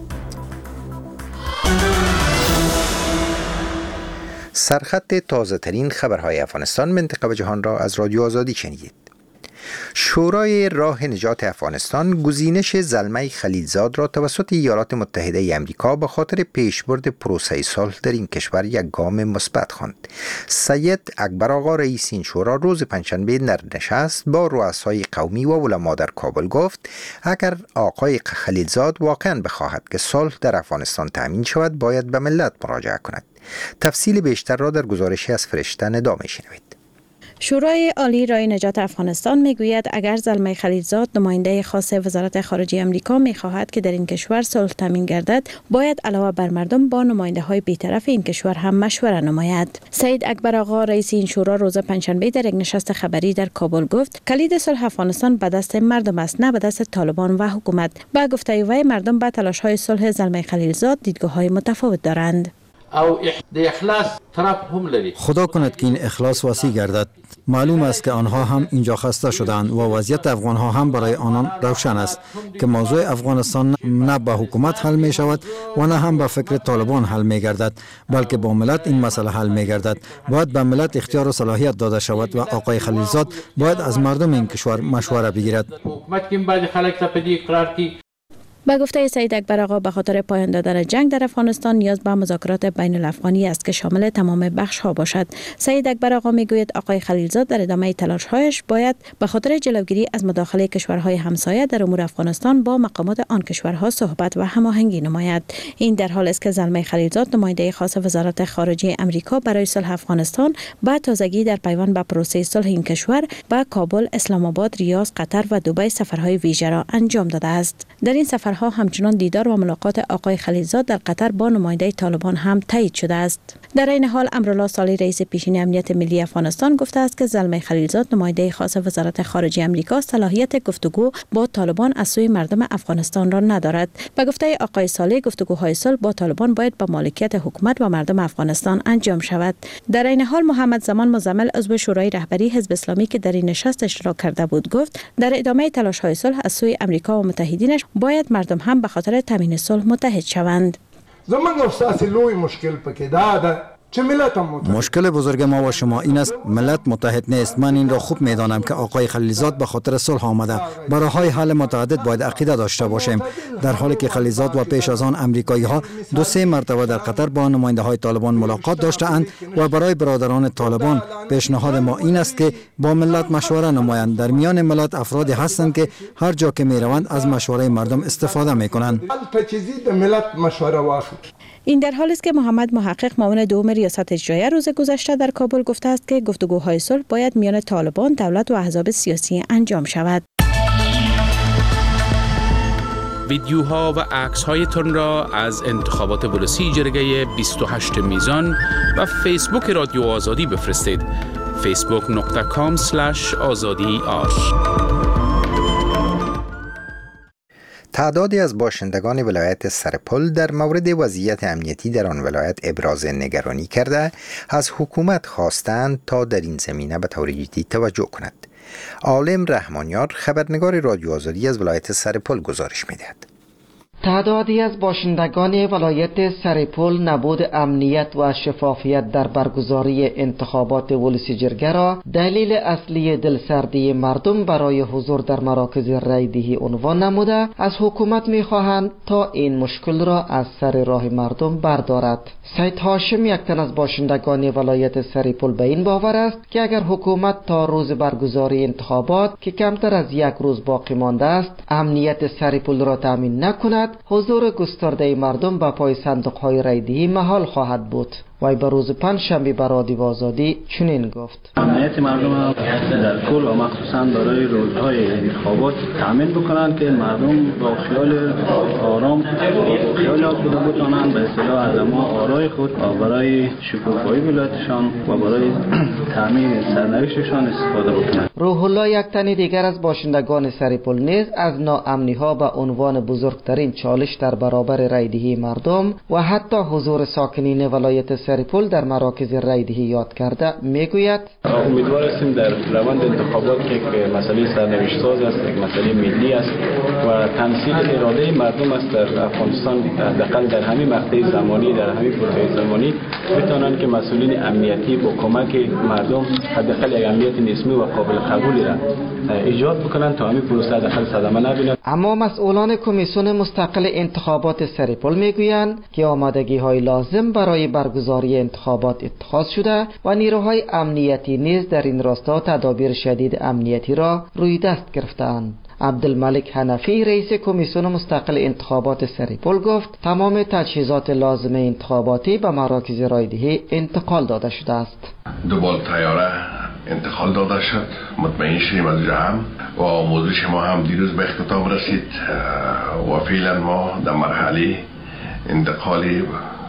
سرخط تازه ترین خبرهای افغانستان، منطقه و جهان را از رادیو آزادی شنیدید. شورای راه نجات افغانستان گزینش زلمه خلیلزاد را توسط ایالات متحده آمریکا به خاطر پیشبرد پروسه صلح در این کشور یک گام مثبت خواند. سید اکبر آقا رئیس این شورا روز پنجشنبه در نشست با رؤسای قومی و علما در کابل گفت اگر آقای خلیلزاد واقعا بخواهد که صلح در افغانستان تامین شود باید به ملت مراجعه کند. تفصیل بیشتر را در گزارشی از فرشته ندا می‌شنوید. شورای عالی رای نجات افغانستان میگوید اگر زلمه خلیلزاد نماینده خاص وزارت خارجه آمریکا میخواهد که در این کشور صلح تامین گردد باید علاوه بر مردم با نماینده های بیطرف این کشور هم مشوره نماید. سید اکبر آقا رئیس این شورا روز پنجشنبه در یک نشست خبری در کابل گفت کلید صلح افغانستان به دست مردم است نه به دست طالبان و حکومت. با گفته وی مردم با تلاش های صلح زلمه خلیلزاد دیدگاه های متفاوت دارند. خدا کند که این اخلاص وسیع گردد. معلوم است که آنها هم اینجا خسته شدند و وضعیت افغان ها هم برای آنان روشن است که موضوع افغانستان نه با حکومت حل می شود و نه هم با فکر طالبان حل می گردد، بلکه با ملت این مسئله حل می گردد. باید به ملت اختیار و صلاحیت داده شود و آقای خلیلزاد باید از مردم این کشور مشوره بگیرد. با گفته سید اکبر آقا به خاطر پایان دادن جنگ در افغانستان نیاز به مذاکرات بین الافغانی است که شامل تمام بخش ها باشد. سید اکبر آقا میگوید آقای خلیلزاد در ادامه تلاش هایش باید به خاطر جلوگیری از مداخله کشورهای همسایه در امور افغانستان با مقامات آن کشورها صحبت و هماهنگی نماید. این در حالی است که زلمه خلیلزاد نماینده خاص وزارت خارجه آمریکا برای صلح افغانستان با تازگی در پیوند به پروسه صلح این کشور به کابل، اسلام آباد، ریاض، قطر و دبی سفرهای ویژه را انجام داده است. در این سفرها همچنان دیدار و ملاقات آقای خلیلزاد در قطر با نماینده طالبان هم تایید شده است. در این حال امرالله صالح رئیس پیشین امنیت ملی افغانستان گفته است که زلمه خلیلزاد نماینده خاص وزارت خارجه آمریکا صلاحیت گفتگو با طالبان از سوی مردم افغانستان را ندارد. به گفته آقای صالح گفتگوهای صلح با طالبان باید با مالکیت حکومت و مردم افغانستان انجام شود. در این حال محمد زمان مزمل عضو شورای رهبری حزب اسلامی که در این نشست اشتراک کرده بود گفت در ادامه تلاش‌های صلح از سوی آمریکا و متحدینش باید مردم هم به خاطر تامین صلح متحد شوند. زمان اساسی لوی مشکل پکې دا ده چه ملت هم متحد. مشکل بزرگ ما و شما این است ملت متحد نیست. من این را خوب میدانم که آقای خلیلزاد به خاطر صلح آمده. برای های حل متعدد باید عقیده داشته باشیم. در حالی که خلیلزاد و پیش از آن امریکایی ها دو سه مرتبه در قطر با نماینده های طالبان ملاقات داشته‌اند و برای برادران طالبان پیشنهاد ما این است که با ملت مشوره نمایند. در میان ملت افرادی هستند که هر جا که میروند از مشوره مردم استفاده میکنند. ملت مشوره واخلي. این در حالی است که محمد محقق معاون دوم ریاست اجرایه روز گذشته در کابل گفته است که گفتگوهای صلح باید میان طالبان، دولت و احزاب سیاسی انجام شود. ویدیوها و عکس‌هایتان را از انتخابات ولسی جرگه بیست و هشت میزان و فیسبوک رادیو آزادی بفرستید. فیسبوک دات کام اسلش آزادی آر. تعدادی از باشندگان ولایت سرپل در مورد وضعیت امنیتی در آن ولایت ابراز نگرانی کرده از حکومت خواستند تا در این زمینه به طور جدی توجه کند. عالم رحمانیار خبرنگار رادیو آزادی از ولایت سرپل گزارش می‌دهد. تعدادی از باشندگان ولایت سرپل نبود امنیت و شفافیت در برگزاری انتخابات ولسی جرگه را دلیل اصلی دلسردی مردم برای حضور در مراکز رایدهی عنوان نموده از حکومت می‌خواهند تا این مشکل را از سر راه مردم بردارد. سید هاشم یک تن از باشندگان ولایت سرپل به این باور است که اگر حکومت تا روز برگزاری انتخابات که کمتر از یک روز باقی مانده است امنیت سرپل را تامین نکند حضور گسترده مردم به پای صندوق‌های رایدهی محال خواهد بود. وی به روز پنجشنبه به رادیو آزادی چنین گفت: امنیت مردم در کل و مخصوصا برای روزهای انتخابات تامین بکنند که مردم با خیال آرام با خیال خود بتوانند به اصطلاح از اما آرای خود و برای شکوفایی ولایتشان و برای تامین سرنوشتشان استفاده بکنند. روح الله یک تن دیگر از باشندگان سرپل نیز از ناامنی‌ها به عنوان بزرگترین چالش در برابر رایدهی مردم و حتی حضور ساکنین ولایت سرپل در مراکز رایدهی یاد کرده میگوید: امیدوار هستیم در روند انتخابات که مسئله سرنوشت ساز است، یک مسئله ملی است و تمثیل اراده مردم است در افغانستان، حداقل در همین مقطع زمانی، در همین پروسه زمانی بتوانند که مسئولین امنیتی با کمک مردم حداقل یک امنیت نسبی و قابل قبولی را ایجاد بکنند تا همین پروسه حداقل صدمه نبیند. اما مسئولان کمیسیون مستقل انتخابات سرپل میگویند که آمادگی‌های لازم برای برگزاری انتخابات اتخاذ شده و نیروهای امنیتی نیز در این راستا تدابیر شدید امنیتی را روی دست گرفتند. عبدالملک حنفی رئیس کمیسیون مستقل انتخابات سرپل گفت تمام تجهیزات لازم انتخاباتی به مراکز رایدهی انتقال داده شده است. دو بال طیاره انتقال داده شد. مطمئن شدیم از جمع و آموزش ما هم دیروز به اختتام رسید و فعلا ما در مرحله انتقالی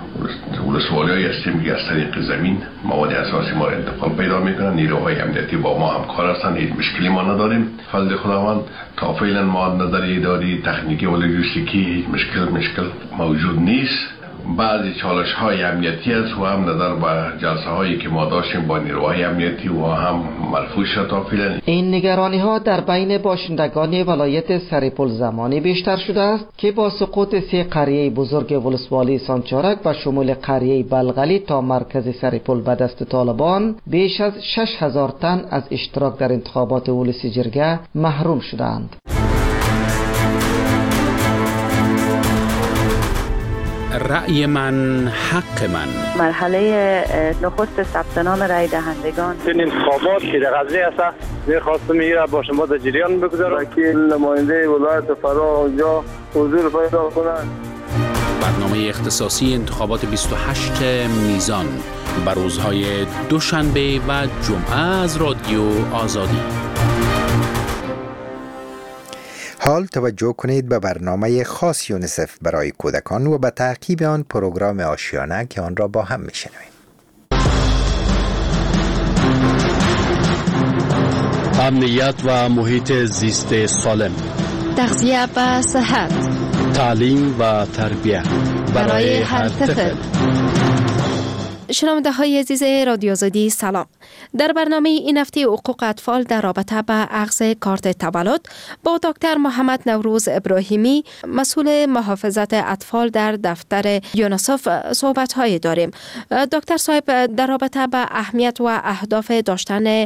ولسوالی هستیم که از طریق زمین مواد اساسی ما انتقال پیدا میکنن. نیروهای امنیتی با ما همکار هستند، هیچ مشکلی ما نداریم. فضل خداوند تا فعلا ما نظر اداری تکنیکی و لوجستیکی هیچ مشکل مشکل موجود نیست. بعضی چالش های امنیتی است و هم نظر به جلسه هایی که ما داشتیم با نیروهای امنیتی و هم مرفوع شد تا فعلا. این نگرانی ها در بین باشندگان ولایت سرپل زمانی بیشتر شده است که با سقوط سه قریه بزرگ ولسوالی سانچارک و شمول قریه بلغلی تا مرکز سرپل به دست طالبان بیش از شش هزار تن از اشتراک در انتخابات ولسی جرگه محروم شدند. رأی من حق من. مرحله نخست ثبت نام رای دهندگان این انتخابات که در غزه است می‌خواستم میره با شما در جریان بگذارم که نماینده ولایت فرا اونجا حضور پیدا کنند. برنامه اختصاصی انتخابات بیست و هشت میزان بر روزهای دوشنبه و جمعه از رادیو آزادی. حال توجه کنید به برنامه خاص یونیسف برای کودکان و به تعقیب آن پروگرام آشیانه که آن را با هم میشنویم. امنیت و محیط زیست سالم، تغذیه و صحت، تعلیم و تربیت برای هر طفل. شنونده های عزیز رادیو آزادی سلام. در برنامه این هفته حقوق اطفال در رابطه با اخذ کارت تولد با دکتر محمد نوروز ابراهیمی مسئول محافظت اطفال در دفتر یونیسف صحبت های داریم. دکتر صاحب، در رابطه با اهمیت و اهداف داشتن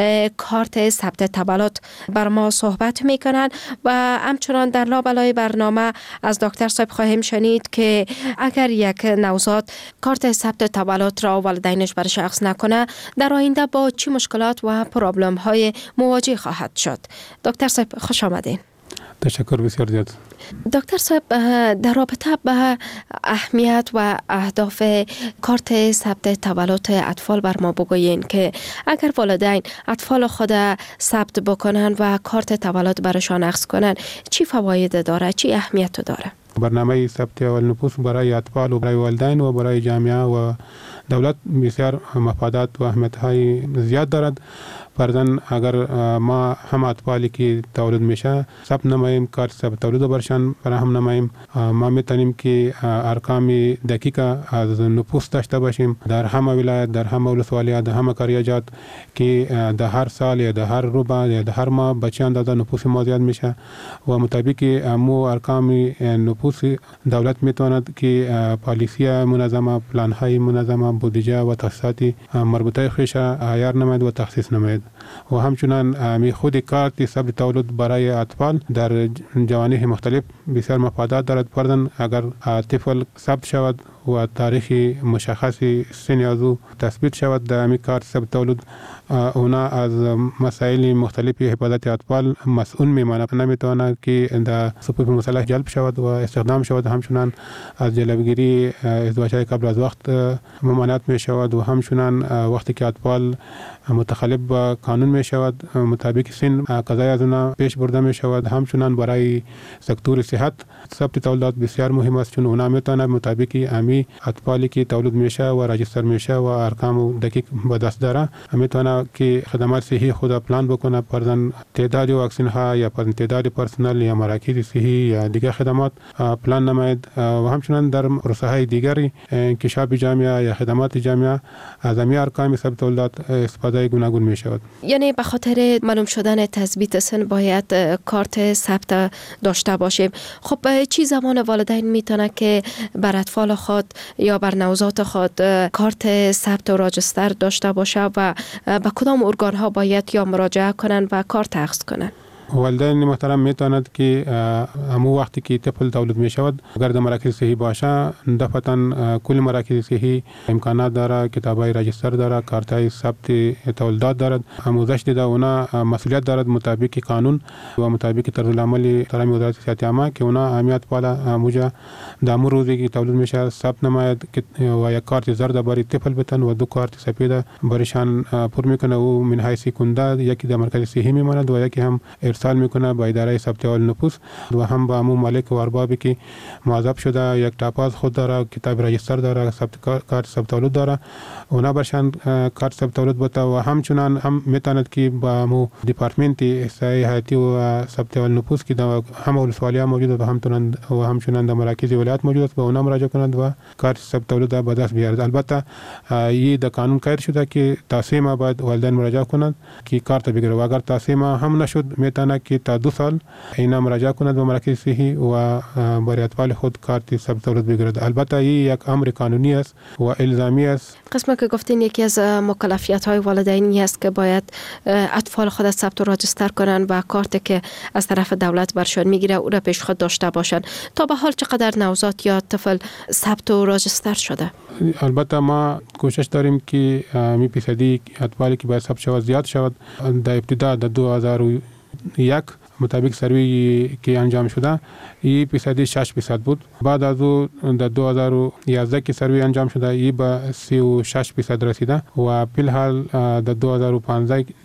کارت ثبت تولد بر ما صحبت میکنن و همچنان در لابلای برنامه از دکتر صاحب خواهیم شنید که اگر یک نوزاد کارت ثبت تولد را والدینش برش اخذ نکنه در آینده با چی مشکلات و پرابلم های مواجه خواهد شد. دکتر صاحب خوش آمدین. تشکر بسیار زیاد. دکتر صاحب، در رابطه به اهمیت و اهداف کارت ثبت تولد اطفال بر ما بگویین که اگر والدین اطفال خود ثبت بکنن و کارت تولد برشان اخذ کنن چی فواید داره، چی اهمیت داره؟ برنامه ثبت اول نفوس برای اطفال و برای والدین و برای جامعه و دولت بسیار مفادات و اهمیت های زیاد دارد. فرضاً اگر ما هم اطفالی که تولد میشه ثبت نماییم، کارت ثبت تولد برشان فراهم نماییم، ما میتونیم که ارقام دقیق از نفوس داشته باشیم در همه ولایت، در همه ولسوالیات، در همه قریه‌جات که در هر سال یا در هر ربع یا در هر ماه بچه اندازه نفوس ما زیاد میشه و مطابق مو ارقام نفوس دولت میتواند که پالیسی منظمه، پلان های منظمه، بودجه و تاسیسات مربوطه خیش عیار نماید و تخصیص نماید و همچنان می خود کارت ثبت تولد برای اطفال در جوانح مختلف بسیار مفادات دارد. فرضاً اگر طفل ثبت شود و تاریخ مشخص سن او تثبیت شود در می کارت ثبت تولد، اونا از مسائل مختلفی حفاظت اطفال مسئول میماند، نمیتواند که در صفوف مسلح جلب شود و استخدام شود. همچنان از جلوگیری ازدواج‌های قبل از وقت ممانعت می شود و همچنان وقتی که اطفال متخلف با قانون می شود مطابق سن قضای از اونا پیش برده می شود. همچنان برای سکتور صحت ثبت تولد بسیار مهم است، چون اونا میتواند مطابق امی اطفالی که تولد میشه و راجستر میشه و ارقام دقیق به دست داره میتونه که خدمات صحی خود پلان بکنه، فرضاً تعداد واکسین ها یا تعداد پرسنل یا مراکز صحی یا دیگر خدمات پلان نماید و همچنان در رسه های دیگری انکشاف جامعه یا خدمات جامعه از امی ارقام ثبت تولد استفاده گوناگون می شود. یعنی به خاطر معلوم شدن تثبیت سن باید کارت ثبت داشته باشیم. خب چی زمان والدین میتونه که بر اطفال خود یا بر نوزاد خود کارت ثبت و راجستر داشته باشه و به کدام ارگان ها باید یا مراجعه کنن و کارت اخذ کنن؟ والدین محترم میتواند که همو وقتی که طفل تولد می شود اگر در مراکز صحی باشه دفعتاً کل مراکز صحی امکانات داره، کتابای راجستر داره، کارتای ثبت تولدات دارد، آموزش دیده اونا مسئولیت دارد مطابق قانون و مطابق طرز العمل ترام وزارت صحت عامه که اونا اهمیت بالا موجه در امور روزی که تولد میشه ثبت نماید و یک کارت زرد برای طفل بتن و دو کارت سفید برشان پر میکنه و من حیث کنده یکی در مرکز صحی میماند و یکی هم ارسال میکنه با اداره ثبت اول نفوس و هم با عموم مالک و اربابی که موظف شده یک تاپاز خود داره، کتاب راجستر داره، ثبت کارت ثبت تولد داره، اونا برشان کارت ثبت تولد بوده و همچنان هم میتواند که با مو دپارتمنت احصای حیاتی و ثبت اول نفوس که در هم ولسوالیات موجود و همچنان و همچنان در مراکز ولایت موجود است به اونا مراجعه کنند و کارت ثبت تولد به دست بیارد. البته این در قانون قید شده که تا سه ماه بعد والدین مراجعه کنند که کارت بگیره و اگر تا سه ماه هم نشد میتونه که تا دو سال اینا مراجعه کند به مراکز صحی و برای اطفال خود کارت ثبت تولد بگیرد. البته این یک امر قانونی است و الزامی است. قسمه که گفتین یکی از مکلفیت های والدینی است که باید اطفال خود ثبت و راجستر کنند و کارت که از طرف دولت برشان میگیره او را پیش خود داشته باشند. تا به حال چقدر نوزاد یا طفل ثبت و راجستر شده؟ البته ما کوشش داریم که می فیصدی اطفالی که باید ثبت شود زیاد شود. در ابتدا در دو هزار و یک مطابق سروی که انجام شده این فیصدی شش فیصد بود. بعد از او در دو هزار و یازده که سروی انجام شده این به سی و شش فیصد رسیده و فی الحال در دو هزار و پانزده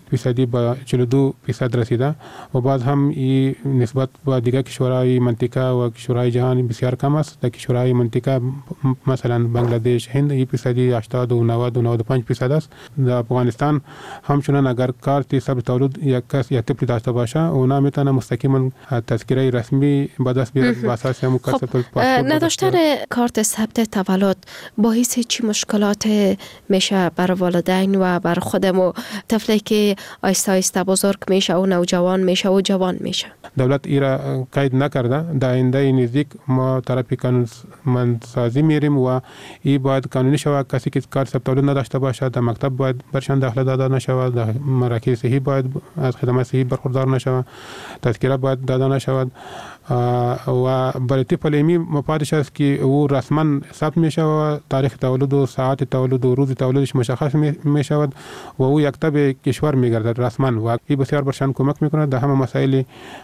فیصدی به چهل و دو فیصد رسیده و بعد هم این نسبت با دیگر کشورهای منطقه و کشورهای جهان بسیار کم است. در کشورهای منطقه مثلا بنگلادش، هند این فیصدی هشتاد و نود و نود و پنج فیصد است. در افغانستان همچنان اگر کارت ثبت تولد یک کس یا طفلی داشته باشه اونا میتونه مستقیما تذکره رسمی به دست بیاره به اساس هم کارت تولد. نداشتن کارت ثبت تولد باعث چی مشکلات میشه بر والدین و بر خودم و طفلی که آیسته آیسته بزرگ میشه و نوجوان میشه و جوان میشه؟ دولت ایرا قید نکرده. در آینده نزدیک ما طرف قانونمندسازی میریم و این باید قانونی شود. کسی که کارت ثبت تولد نداشته باشه در مکتب باید برشان داخله داده نشود، در مراکز صحی باید از خدمات صحی برخوردار نشود، تذکره باید داده نشود و برای طفل امی مفادش است که او رسما ثبت می شود، تاریخ تولد و ساعت تولد و روز تولدش مشخص می شود و او یک تبع کشور می گردد رسما و این بسیار برشان کمک می کند در همه مسائل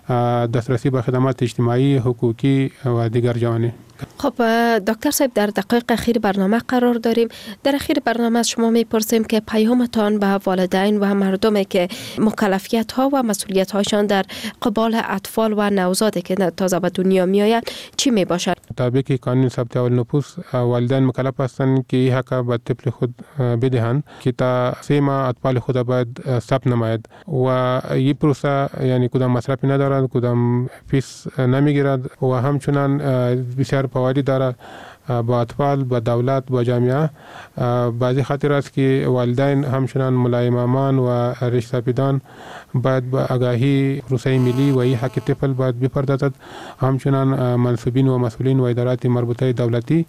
دسترسی به خدمات اجتماعی، حقوقی و دیگر جوانب. خب دکتر صاحب در دقایق اخیر برنامه قرار داریم. در اخیر برنامه از شما میپرسیم که پیامتان به والدین و مردمی که مکلفیت ها و مسئولیت هاشان در قبال اطفال و نوزادی که تازه به دنیا میآیند چی می باشد؟ مطابق قانون ثبت اول نفوس والدین مکلف هستند که این حق به طفل خود بدهند که تا سه ماه اطفال خود باید ثبت نماید و این پروسه یعنی کدام مصرفی ندارد، کدام فیس نمیگیرد و همچنان بسیار فواید دارد با اطفال، با دولت، با جامعه. بعضی خاطر است که والدین همچنان ملایمامان و رشته‌پیدان باید با آگاهی پروسه ملی و این حق طفل باید بپردازد. همچنان منصوبین و مسئولین و ادارات مربوطه دولتی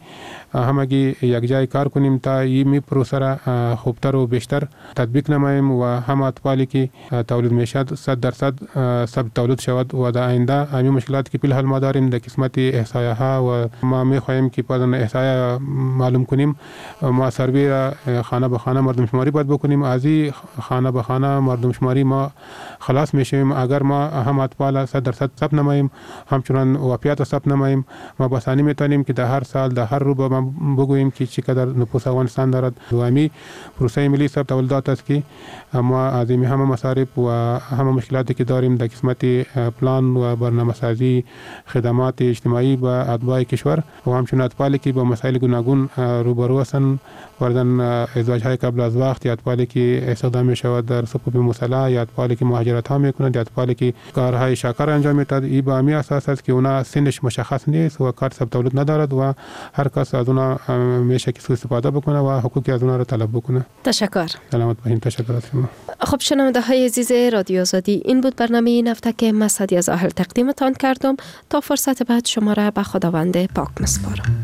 همگی یک جای کار کنیم تا این پروسه را خوبتر و بیشتر تطبیق نماییم و هم اطفالی که تولد میشد صد درصد ثبت تولد شود و در آینده همین مشکلاتی که فی الحال ما داریم در قسمت احصایه ها و ما میخواهیم که بعد احصایه معلوم کنیم ما سروی را خانه به خانه مردم شماری باید بکنیم. از این خانه به خانه مردم شماری ما خلاص میشیم اگر ما هم اطفال صد درصد ثبت نماییم، همچنان وفیات ثبت نماییم. ما بسانی میتونیم که در هر سال در هر روز ما بگوییم که چقدر نفوس افغانستان دارد. دومی پروسه ملی ثبت تولدات است که ما از این همه مصارف و همه مشکلاتی که داریم در قسمت پلان و برنامه سازی خدمات اجتماعی با اتباع کشور و همچنین اطفالی که با مسائل گوناگون روبرو هستند، وردن ازدواج های قبل از وقت، یا اطفالی که استخدام می شود در صفوف مسلح، یا اطفالی که مهاجرت ها می کنند، یا اطفالی که کارهای شاکر انجام می دهند. این به همین اساس است که اونا سنش مشخص نیست و کارت ثبت تولد ندارد و هر کس از اونا میشه که سوء استفاده بکنه و حقوقی از اونا را طلب بکنه. تشکر. سلامت باشین. تشکر از شما. خب شنونده های عزیز رادیو آزادی، این بود برنامه این هفته که من سعدیه ظاهر تقدیمتان کردم. تا فرصت بعد شما را به خداوند پاک میسپارم.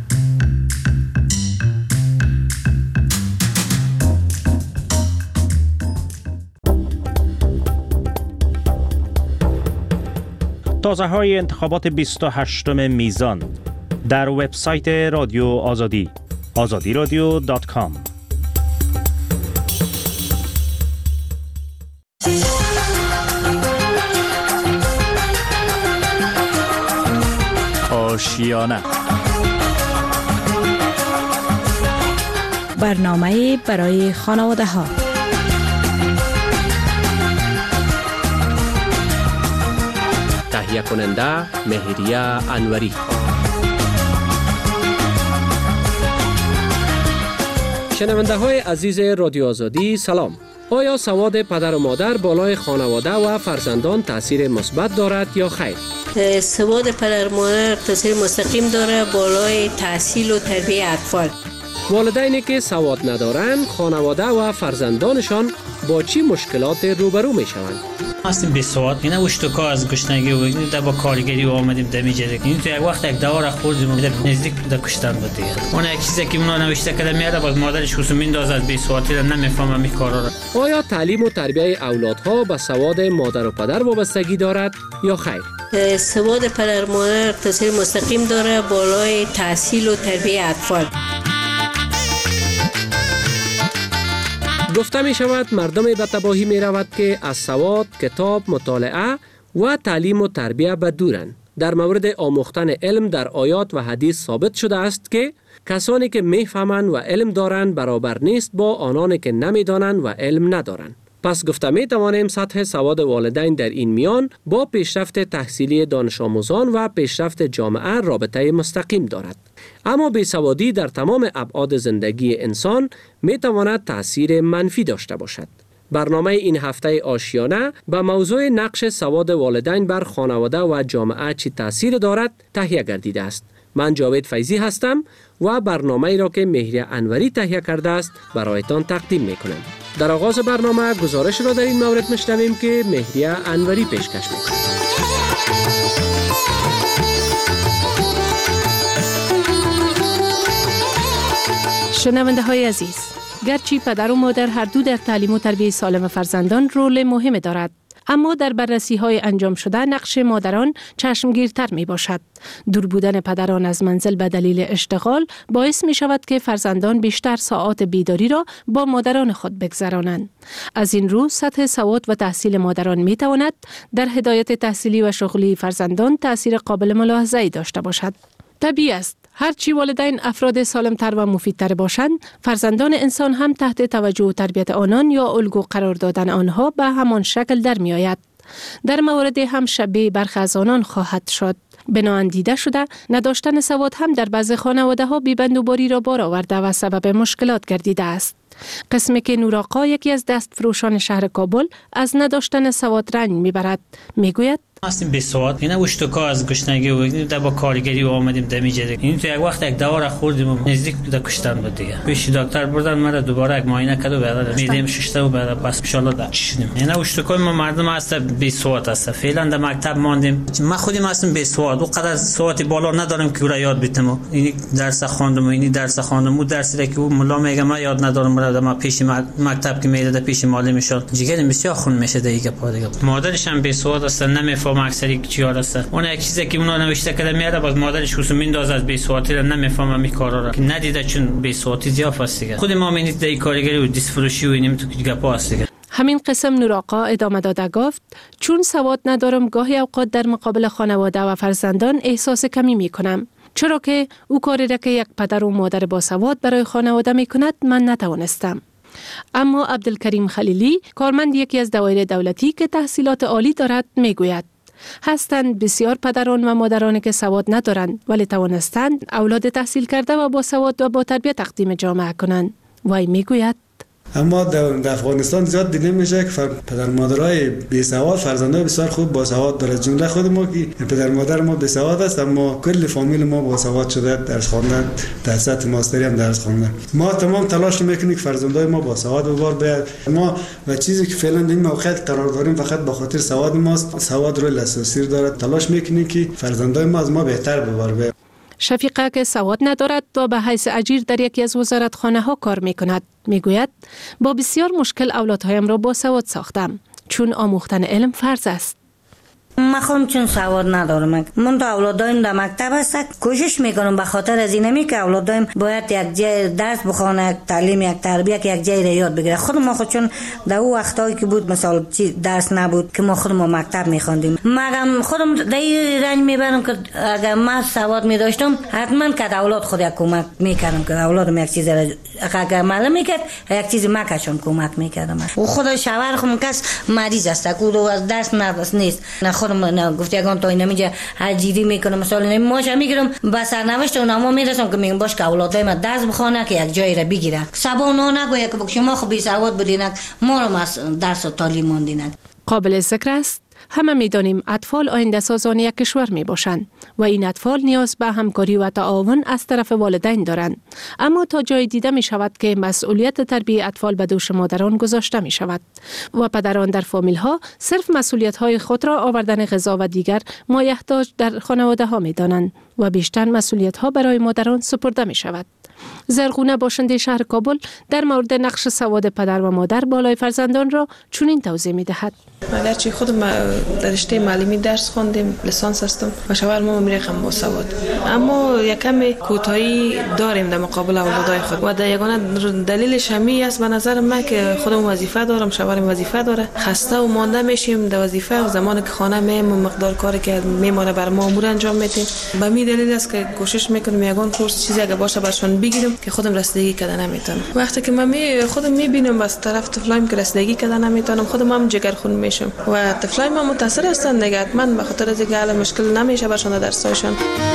تازه های انتخابات بیست و هشتم میزان در وبسایت رادیو آزادی آزادی رادیو دات کام. آشیانه برنامه برای خانواده ها. تهیه کننده مهریه انوری. شنونده های عزیز رادیو آزادی سلام. آیا سواد پدر و مادر بالای خانواده و فرزندان تاثیر مثبت دارد یا خیر؟ سواد پدر و مادر تاثیر مستقیم داره بالای تحصیل و تربیت اطفال. والدینی که سواد ندارند خانواده و فرزندانشان با چی مشکلات روبرو می شوند؟ هستیم بی سواد، اینا اشتکا از گشنگی و این با کارگری و آمدیم دمی جدی. این تو یک وقت یک دوا خوردیم و نزدیک به کشتن بود دیگه. اون یک چیزی که اونا نوشته کرده میاد باز مادرش خصوص میندازه از بی سوادی را نمیفهمه می کارا را. آیا تعلیم و تربیت اولادها به سواد مادر و پدر وابستگی دارد یا خیر؟ سواد پدر و مادر تاثیر مستقیم داره بالای تحصیل و تربیت اطفال. گفته می شود مردم به تباهی می رود که از سواد، کتاب، مطالعه و تعلیم و تربیت به دورند. در مورد آموختن علم در آیات و حدیث ثابت شده است که کسانی که می فهمند و علم دارند برابر نیست با آنانی که نمی دانند و علم ندارند. پس گفته می توانیم سطح سواد والدین در این میان با پیشرفت تحصیلی دانش آموزان و پیشرفت جامعه رابطه مستقیم دارد. اما بیسوادی در تمام ابعاد زندگی انسان می تواند تأثیر منفی داشته باشد. برنامه این هفته آشیانه به موضوع نقش سواد والدین بر خانواده و جامعه چه تأثیر دارد تهیه گردیده است. من جاوید فیضی هستم و برنامه ای را که مهری انوری تهیه کرده است برایتان تقدیم می کنم. در آغاز برنامه گزارش را در این مورد میشنویم که مهری انوری پیشکش می کند. شنونده های عزیز، گرچه پدر و مادر هر دو در تعلیم و تربیت سالم فرزندان رول مهم دارد، اما در بررسی های انجام شده نقش مادران چشمگیرتر می باشد. دور بودن پدران از منزل به دلیل اشتغال باعث می شود که فرزندان بیشتر ساعات بیداری را با مادران خود بگذرانند. از این رو سطح سواد و تحصیل مادران می تواند در هدایت تحصیلی و شغلی فرزندان تأثیر قابل ملاحظه‌ای داشته باشد. طبیعی است هرچی والدین افراد سالمتر و مفیدتر باشند، فرزندان انسان هم تحت توجه و تربیت آنان یا الگو قرار دادن آنها به همان شکل در می آید. در مورد هم شبیه برخی از آنان خواهد شد. بنابراین دیده شده نداشتن سواد هم در بعضی خانواده ها بی‌بندوباری را بار آورده و سبب مشکلات گردیده است. قسمی که نوراقا یکی از دست فروشان شهر کابل از نداشتن سواد رنج میبرد. میگوید هستیم به سواد اینا اشتکا از گشنگی و در با کارگری و آمدیم دمیجه این تو یک وقت یک دوا را خوردیم و نزدیک در کشتن بود دیگه. پیش دکتر بردن مرا دوباره یک معاینه کرد و بعد میدیم ششته و بعد پس ان شاء الله در چشیدیم. اینا اشتکای ما مردم هست به سواد است. فعلا در مکتب ماندیم. ما خودیم هستیم به سواد و قدر سواد بالا ندارم که را یاد بتم. این درس خواندم و این درس خواندم و درسی که ملا میگه ما یاد ندارم برای ما پیش مکتب که میاد پیش معلم شد. جیگر بسیار خون میشه دیگه پادگی. مادرش هم به سواد است نمیفهم اکثری چیار است. اون یک چیزی که اونا نوشته کرده میاد باز مادرش خصوصا میندازه از بی سواتی را نمیفهمه می کارا را که ندیده چون بی سواتی زیاف است دیگه. خود ما می‌بینید در کارگری و دیس فروشی و اینم تو گپا است دیگه. همین قسم نوراقا ادامه داده گفت چون سواد ندارم گاهی اوقات در مقابل خانواده و فرزندان احساس کمی میکنم. چرا که او کاری را که یک پدر و مادر با سواد برای خانواده میکند من نتوانستم. اما عبدالکریم خلیلی کارمند یکی از دوایر دولتی که تحصیلات عالی دارد میگوید هستند بسیار پدران و مادرانی که سواد ندارند ولی توانستند اولاد تحصیل کرده و با سواد و با تربیت تقدیم جامعه کنند. وی میگوید اما در افغانستان زیاد دیده میشه که پدر مادرای بی سواد فرزندای بسیار خوب با سواد داره. جمله خود ما که پدر مادر ما بی سواد است اما کل فامیل ما با سواد شده درس خواندن، در سطح ماستری هم درس خواندن. ما تمام تلاش میکنیم که فرزندای ما با سواد به بار بیاد. ما و چیزی که فعلا در این موقعیت قرار داریم فقط به خاطر سواد ماست. سواد رول اساسی داره. تلاش میکنیم که فرزندای ما از ما بهتر به بار بیاد. شفیقه که سواد ندارد و به حیث اجیر در یکی از وزارتخانه ها کار می کند. می گوید با بسیار مشکل اولادهایم را با سواد ساختم چون آموختن علم فرض است. من خودم چون سواد ندارم من تا اولادایم در مکتب است کوشش میکنم به خاطر از اینمی که اولادایم باید یک جای درس بخونه، یک تعلیم، یک تربیت یک جای را یاد بگیره. خود ما خود چون در اون وقتایی که بود مثلا چی درس نبود که ما خودم مکتب میخوندیم مگم خودم در این رنج میبرم که اگر من سواد میداشتم حتما که اولاد خود یک کمک میکردم که اولادم یک چیز را اگر معلوم میکرد یک چیز مکشون کمک میکردم. و خود شوهر خودم کس مریض است که از درس نداشت نیست خودم گفت یگان تا اینم اینجا حجیری میکنم مثلا ماش میگیرم با سرنوشت اونم میرسم که میگم باش که اولادای من درس بخونه که یک جایی را بگیره. سبا نو نگویا که شما خو بی سواد بودین ما رو از درس و تعلیم ماندین. قابل ذکر است همه میدانیم اطفال آینده سازان یک کشور می باشند و این اطفال نیاز به همکاری و تعاون از طرف والدین دارند. اما تا جای دیده می شود که مسئولیت تربیت اطفال به دوش مادران گذاشته می شود و پدران در فامیل ها صرف مسئولیت های خود را آوردن غذا و دیگر مایحتاج در خانواده ها می دانند و بیشتر مسئولیت ها برای مادران سپرده می شود. زرغونه باشنده شهر کابل در مورد نقش سواد پدر و مادر بالای فرزندان را چنین توضیح می دهد. من درچه خودم در رشته معلمی درس خواندم، لیسانس هستم و شوهر ما میرخم با سواد. اما یکم کوتاهی داریم در مقابل اولادای خود و در یگانه دلیلش همین است به نظر من که خودم وظیفه دارم، شوهرم وظیفه داره. خسته و مانده میشیم در وظیفه و زمانی که خانه میایم مقدار کاری که میمونه بر ما امور انجام میدیم. به می دلیل است که کوشش میکنیم یگان کورس چیزی اگه باشه برشون بگیریم که خودم رسیدگی کردن نمیتونم. وقتی که من می خودم میبینم از طرف طفلایم که رسیدگی کردن نمیتونم، خودم هم جگرخون میشم و طفلایم هم متاثر هستن دیگه. من به خاطر از اینکه حل مشکل نمیشه برشون درسایشون.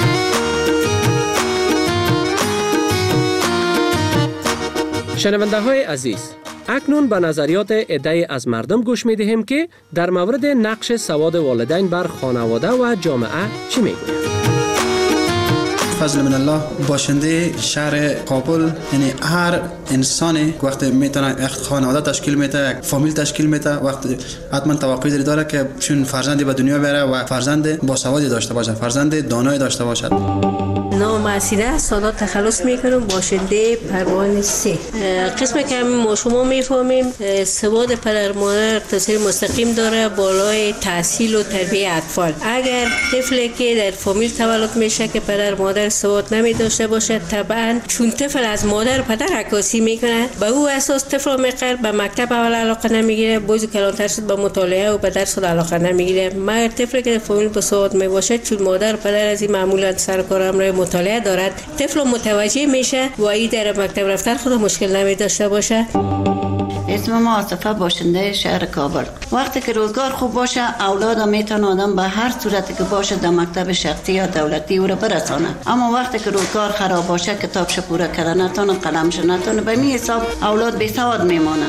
شنونده های عزیز، اکنون به نظریات عده از مردم گوش می دهیم که در مورد نقش سواد والدین بر خانواده و جامعه چی می گوید. فضل من الله باشنده شهر کابل، یعنی هر انسانی وقتی میتونه یک خانواده تشکیل میده، یک فامیل تشکیل میده، وقتی حتما توقعی داره که چون فرزندی به دنیا بیاره و فرزند با سوادی داشته باشه، فرزند دانایی داشته باشد. نام اسیده سادات تخلص میکنم، باشنده پروانه سه. قسمی که ما شما میفهمیم سواد پدر مادر تاثیر مستقیم داره بالای تحصیل و تربیت اطفال. اگر طفلی که در فامیل تولد میشه که پدر مادر سواد نمی داشته باشه، طبعا چون طفل از مادر و پدر عکاسی میکنه، به او اساس طفل میقر به مکتب اول علاقه نمیگیره، بوزو کلانتر شد به مطالعه و به درس علاقه نمیگیره. مگر طفلی که در فامیل با سواد می باشه، چون مادر و پدر از این معمولا سرکار امر مطالعه دارد، طفل متوجه میشه و این در مکتب رفتن خود مشکل نمی داشته باشه. اسم ما عاطفه، باشنده شهر کابل. وقتی که روزگار خوب باشه، اولاد میتونه آدم به هر صورتی که باشه در مکتب شخصی یا دولتی او رو برسانه. اما وقتی که روزگار خراب باشه، کتابش پوره کردن نتونه، قلمش نتونه، به می حساب اولاد بی سواد میمونه.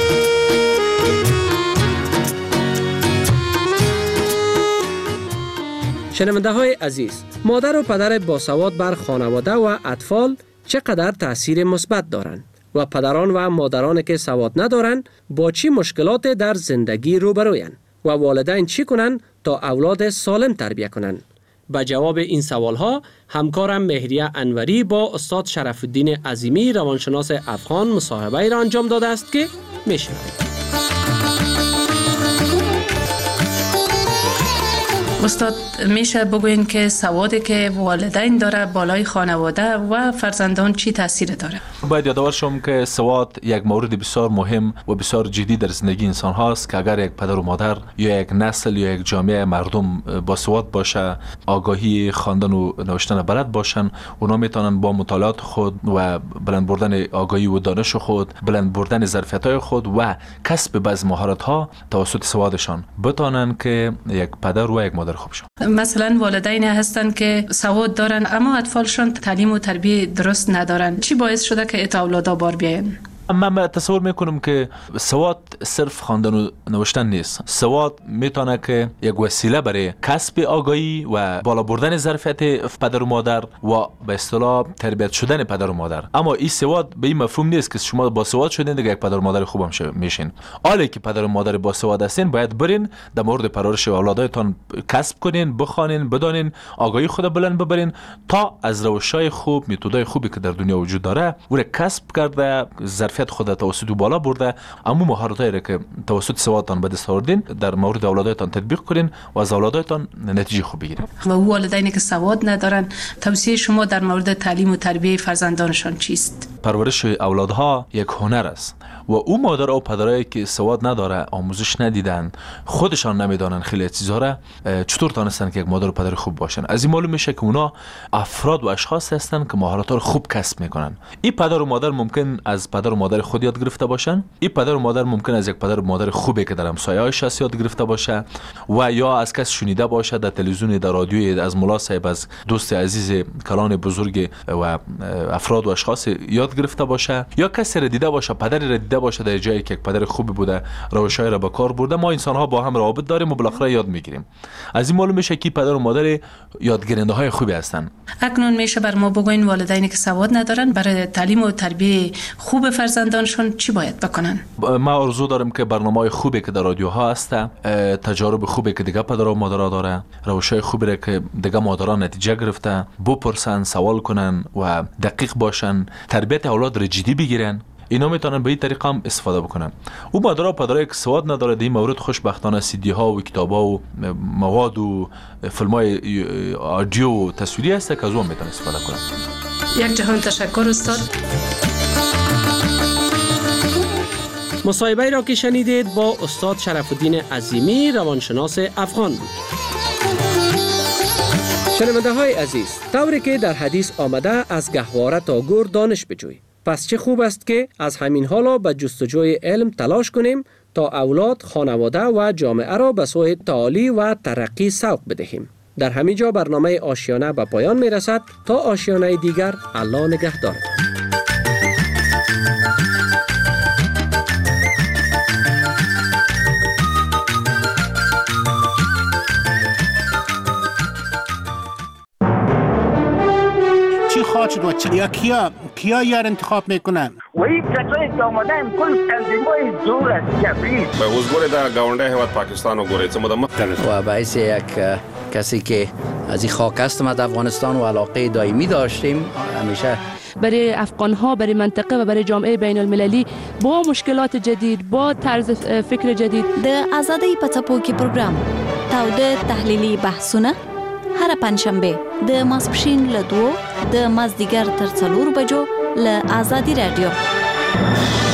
شنونده های عزیز، مادر و پدر باسواد بر خانواده و اطفال چقدر تأثیر مثبت دارند و پدران و مادران که سواد ندارند با چی مشکلات در زندگی روبرویند و والدین چی کنند تا اولاد سالم تربیت کنند؟ به جواب این سوالها همکارم مهریه انوری با استاد شرف الدین عظیمی روانشناس افغان مصاحبه را انجام داده است که میشنوید. استاد، میشه بگوین که سوادی که والدین داره بالای خانواده و فرزندان چی تاثیر داره؟ باید یادآور شم که سواد یک مورد بسیار مهم و بسیار جدی در زندگی انسان هاست که اگر یک پدر و مادر یا یک نسل یا یک جامعه مردم با سواد باشه، آگاهی خواندن و نوشتن بلد باشن، اونا میتونن با مطالعات خود و بلند بردن آگاهی و دانش خود، بلند بردن ظرفیت های خود و کسب بعض مهارت ها توسط سوادشان بتونن که یک پدر و یک مادر خوب شن. مثلا والدین هستن که سواد دارن اما اطفالشون تعلیم و تربیت درست ندارن، چی باعث شده که ات اولادا بار بیاین؟ من تصور میکنم که سواد صرف خواندن و نوشتن نیست. سواد میتونه که یک وسیله برای کسب آگاهی و بالا بردن ظرفیت پدر و مادر و به اصطلاح تربیت شدن پدر و مادر. اما این سواد به این مفهوم نیست که شما با سواد شدین دیگه یک پدر و مادر خوب میشین. حالی که پدر و مادر با سواد هستین، باید برین در مورد پرورش اولادایتان کسب کنین، بخوانین، بدانین، آگاهی خود بلند ببرین تا از روش‌های خوب، متدای خوبی که در دنیا وجود داره و کسب کرده ظرفیت خود توسط بالا برده، اما مهارتایی را که توسط سوادتان به دست آوردین در مورد اولادایتان تطبیق کنین و از اولادایتان نتیجه خوب بگیرین. و والدینی که سواد ندارن، توصیه شما در مورد تعلیم و تربیت فرزندانشان چیست؟ پرورش اولادها یک هنر است و او مادر و پدرایی که سواد نداره، آموزش ندیدن، خودشان نمیدانن خیلی چیزا را، چطور تونستن که یک مادر و پدر خوب باشن؟ از این معلوم میشه که اونا افراد و اشخاص هستن که مهارت‌ها رو خوب کسب میکنن. این پدر و مادر ممکن از پدر و مادر خود یاد گرفته باشن، این پدر و مادر ممکن از یک پدر و مادر خوبی که در همسایه‌اش هست یاد گرفته باشه و یا از کس شنیده باشه در تلویزیون، در رادیو، از ملا صاحب، از دوست عزیز کلان بزرگ و افراد و اشخاص یاد گرفته باشه، یا کسی را دیده باشه، پدری را دیده باشه در جایی که یک پدر خوبی بوده، روش‌های را به کار برده. ما انسان ها با هم روابط داریم و بالاخره یاد میگیریم. از این معلوم میشه که پدر و مادر یادگیرنده های خوبی هستن. اکنون میشه بر ما بگوین والدینی که سواد ندارن برای تعلیم و تربیت خوب فرزندانشون چی باید بکنن؟ ما آرزو دارم که برنامه‌های خوبی که در رادیوها هست، تجارب خوبی که دیگه پدر و مادرها داره، روش‌های خوبی را که دیگه مادران نتیجه گرفته، بپرسن، سوال کنن و دقیق باشن، تربیت اولاد را جدی بگیرن. اینا میتونن به این طریقه هم استفاده بکنن. او مادر و پدرایی که سواد نداره در این مورد خوشبختانه سیدی ها و کتاب ها و مواد و فیلم های آدیو و تصویری هست که از اون میتونن استفاده کنن. یک جهان تشکر استاد. مصاحبه را که شنیدید با استاد شرف الدین عظیمی روانشناس افغان بود. شنونده های عزیز، طوری که در حدیث آمده از گهواره تا گور دانش بجوی. پس چه خوب است که از همین حالا به جستجوی علم تلاش کنیم تا اولاد، خانواده و جامعه را به سوی تعالی و ترقی سوق بدهیم. در همین جا برنامه آشیانه به پایان می رسد. تا آشیانه دیگر، الله نگهدار. خواهد شد یا کیا کیا یار انتخاب میکنن و این کسایی که آمدن کل تنظیمای زور است جبری به وزگوری در گاونده هیواد پاکستان و گوری چه مدام و باعث یک کسی که از این خاک هستم از افغانستان و علاقه دائمی داشتیم همیشه برای افغان ها، برای منطقه و برای جامعه بین المللی با مشکلات جدید، با طرز فکر جدید. د آزادی پڅپوکي پروګرام تاوده تحلیلی بحثونه هر پنځشنبه د ماسپښین له دوه د مازدیګر تر څلور بجو له آزادی رادیو.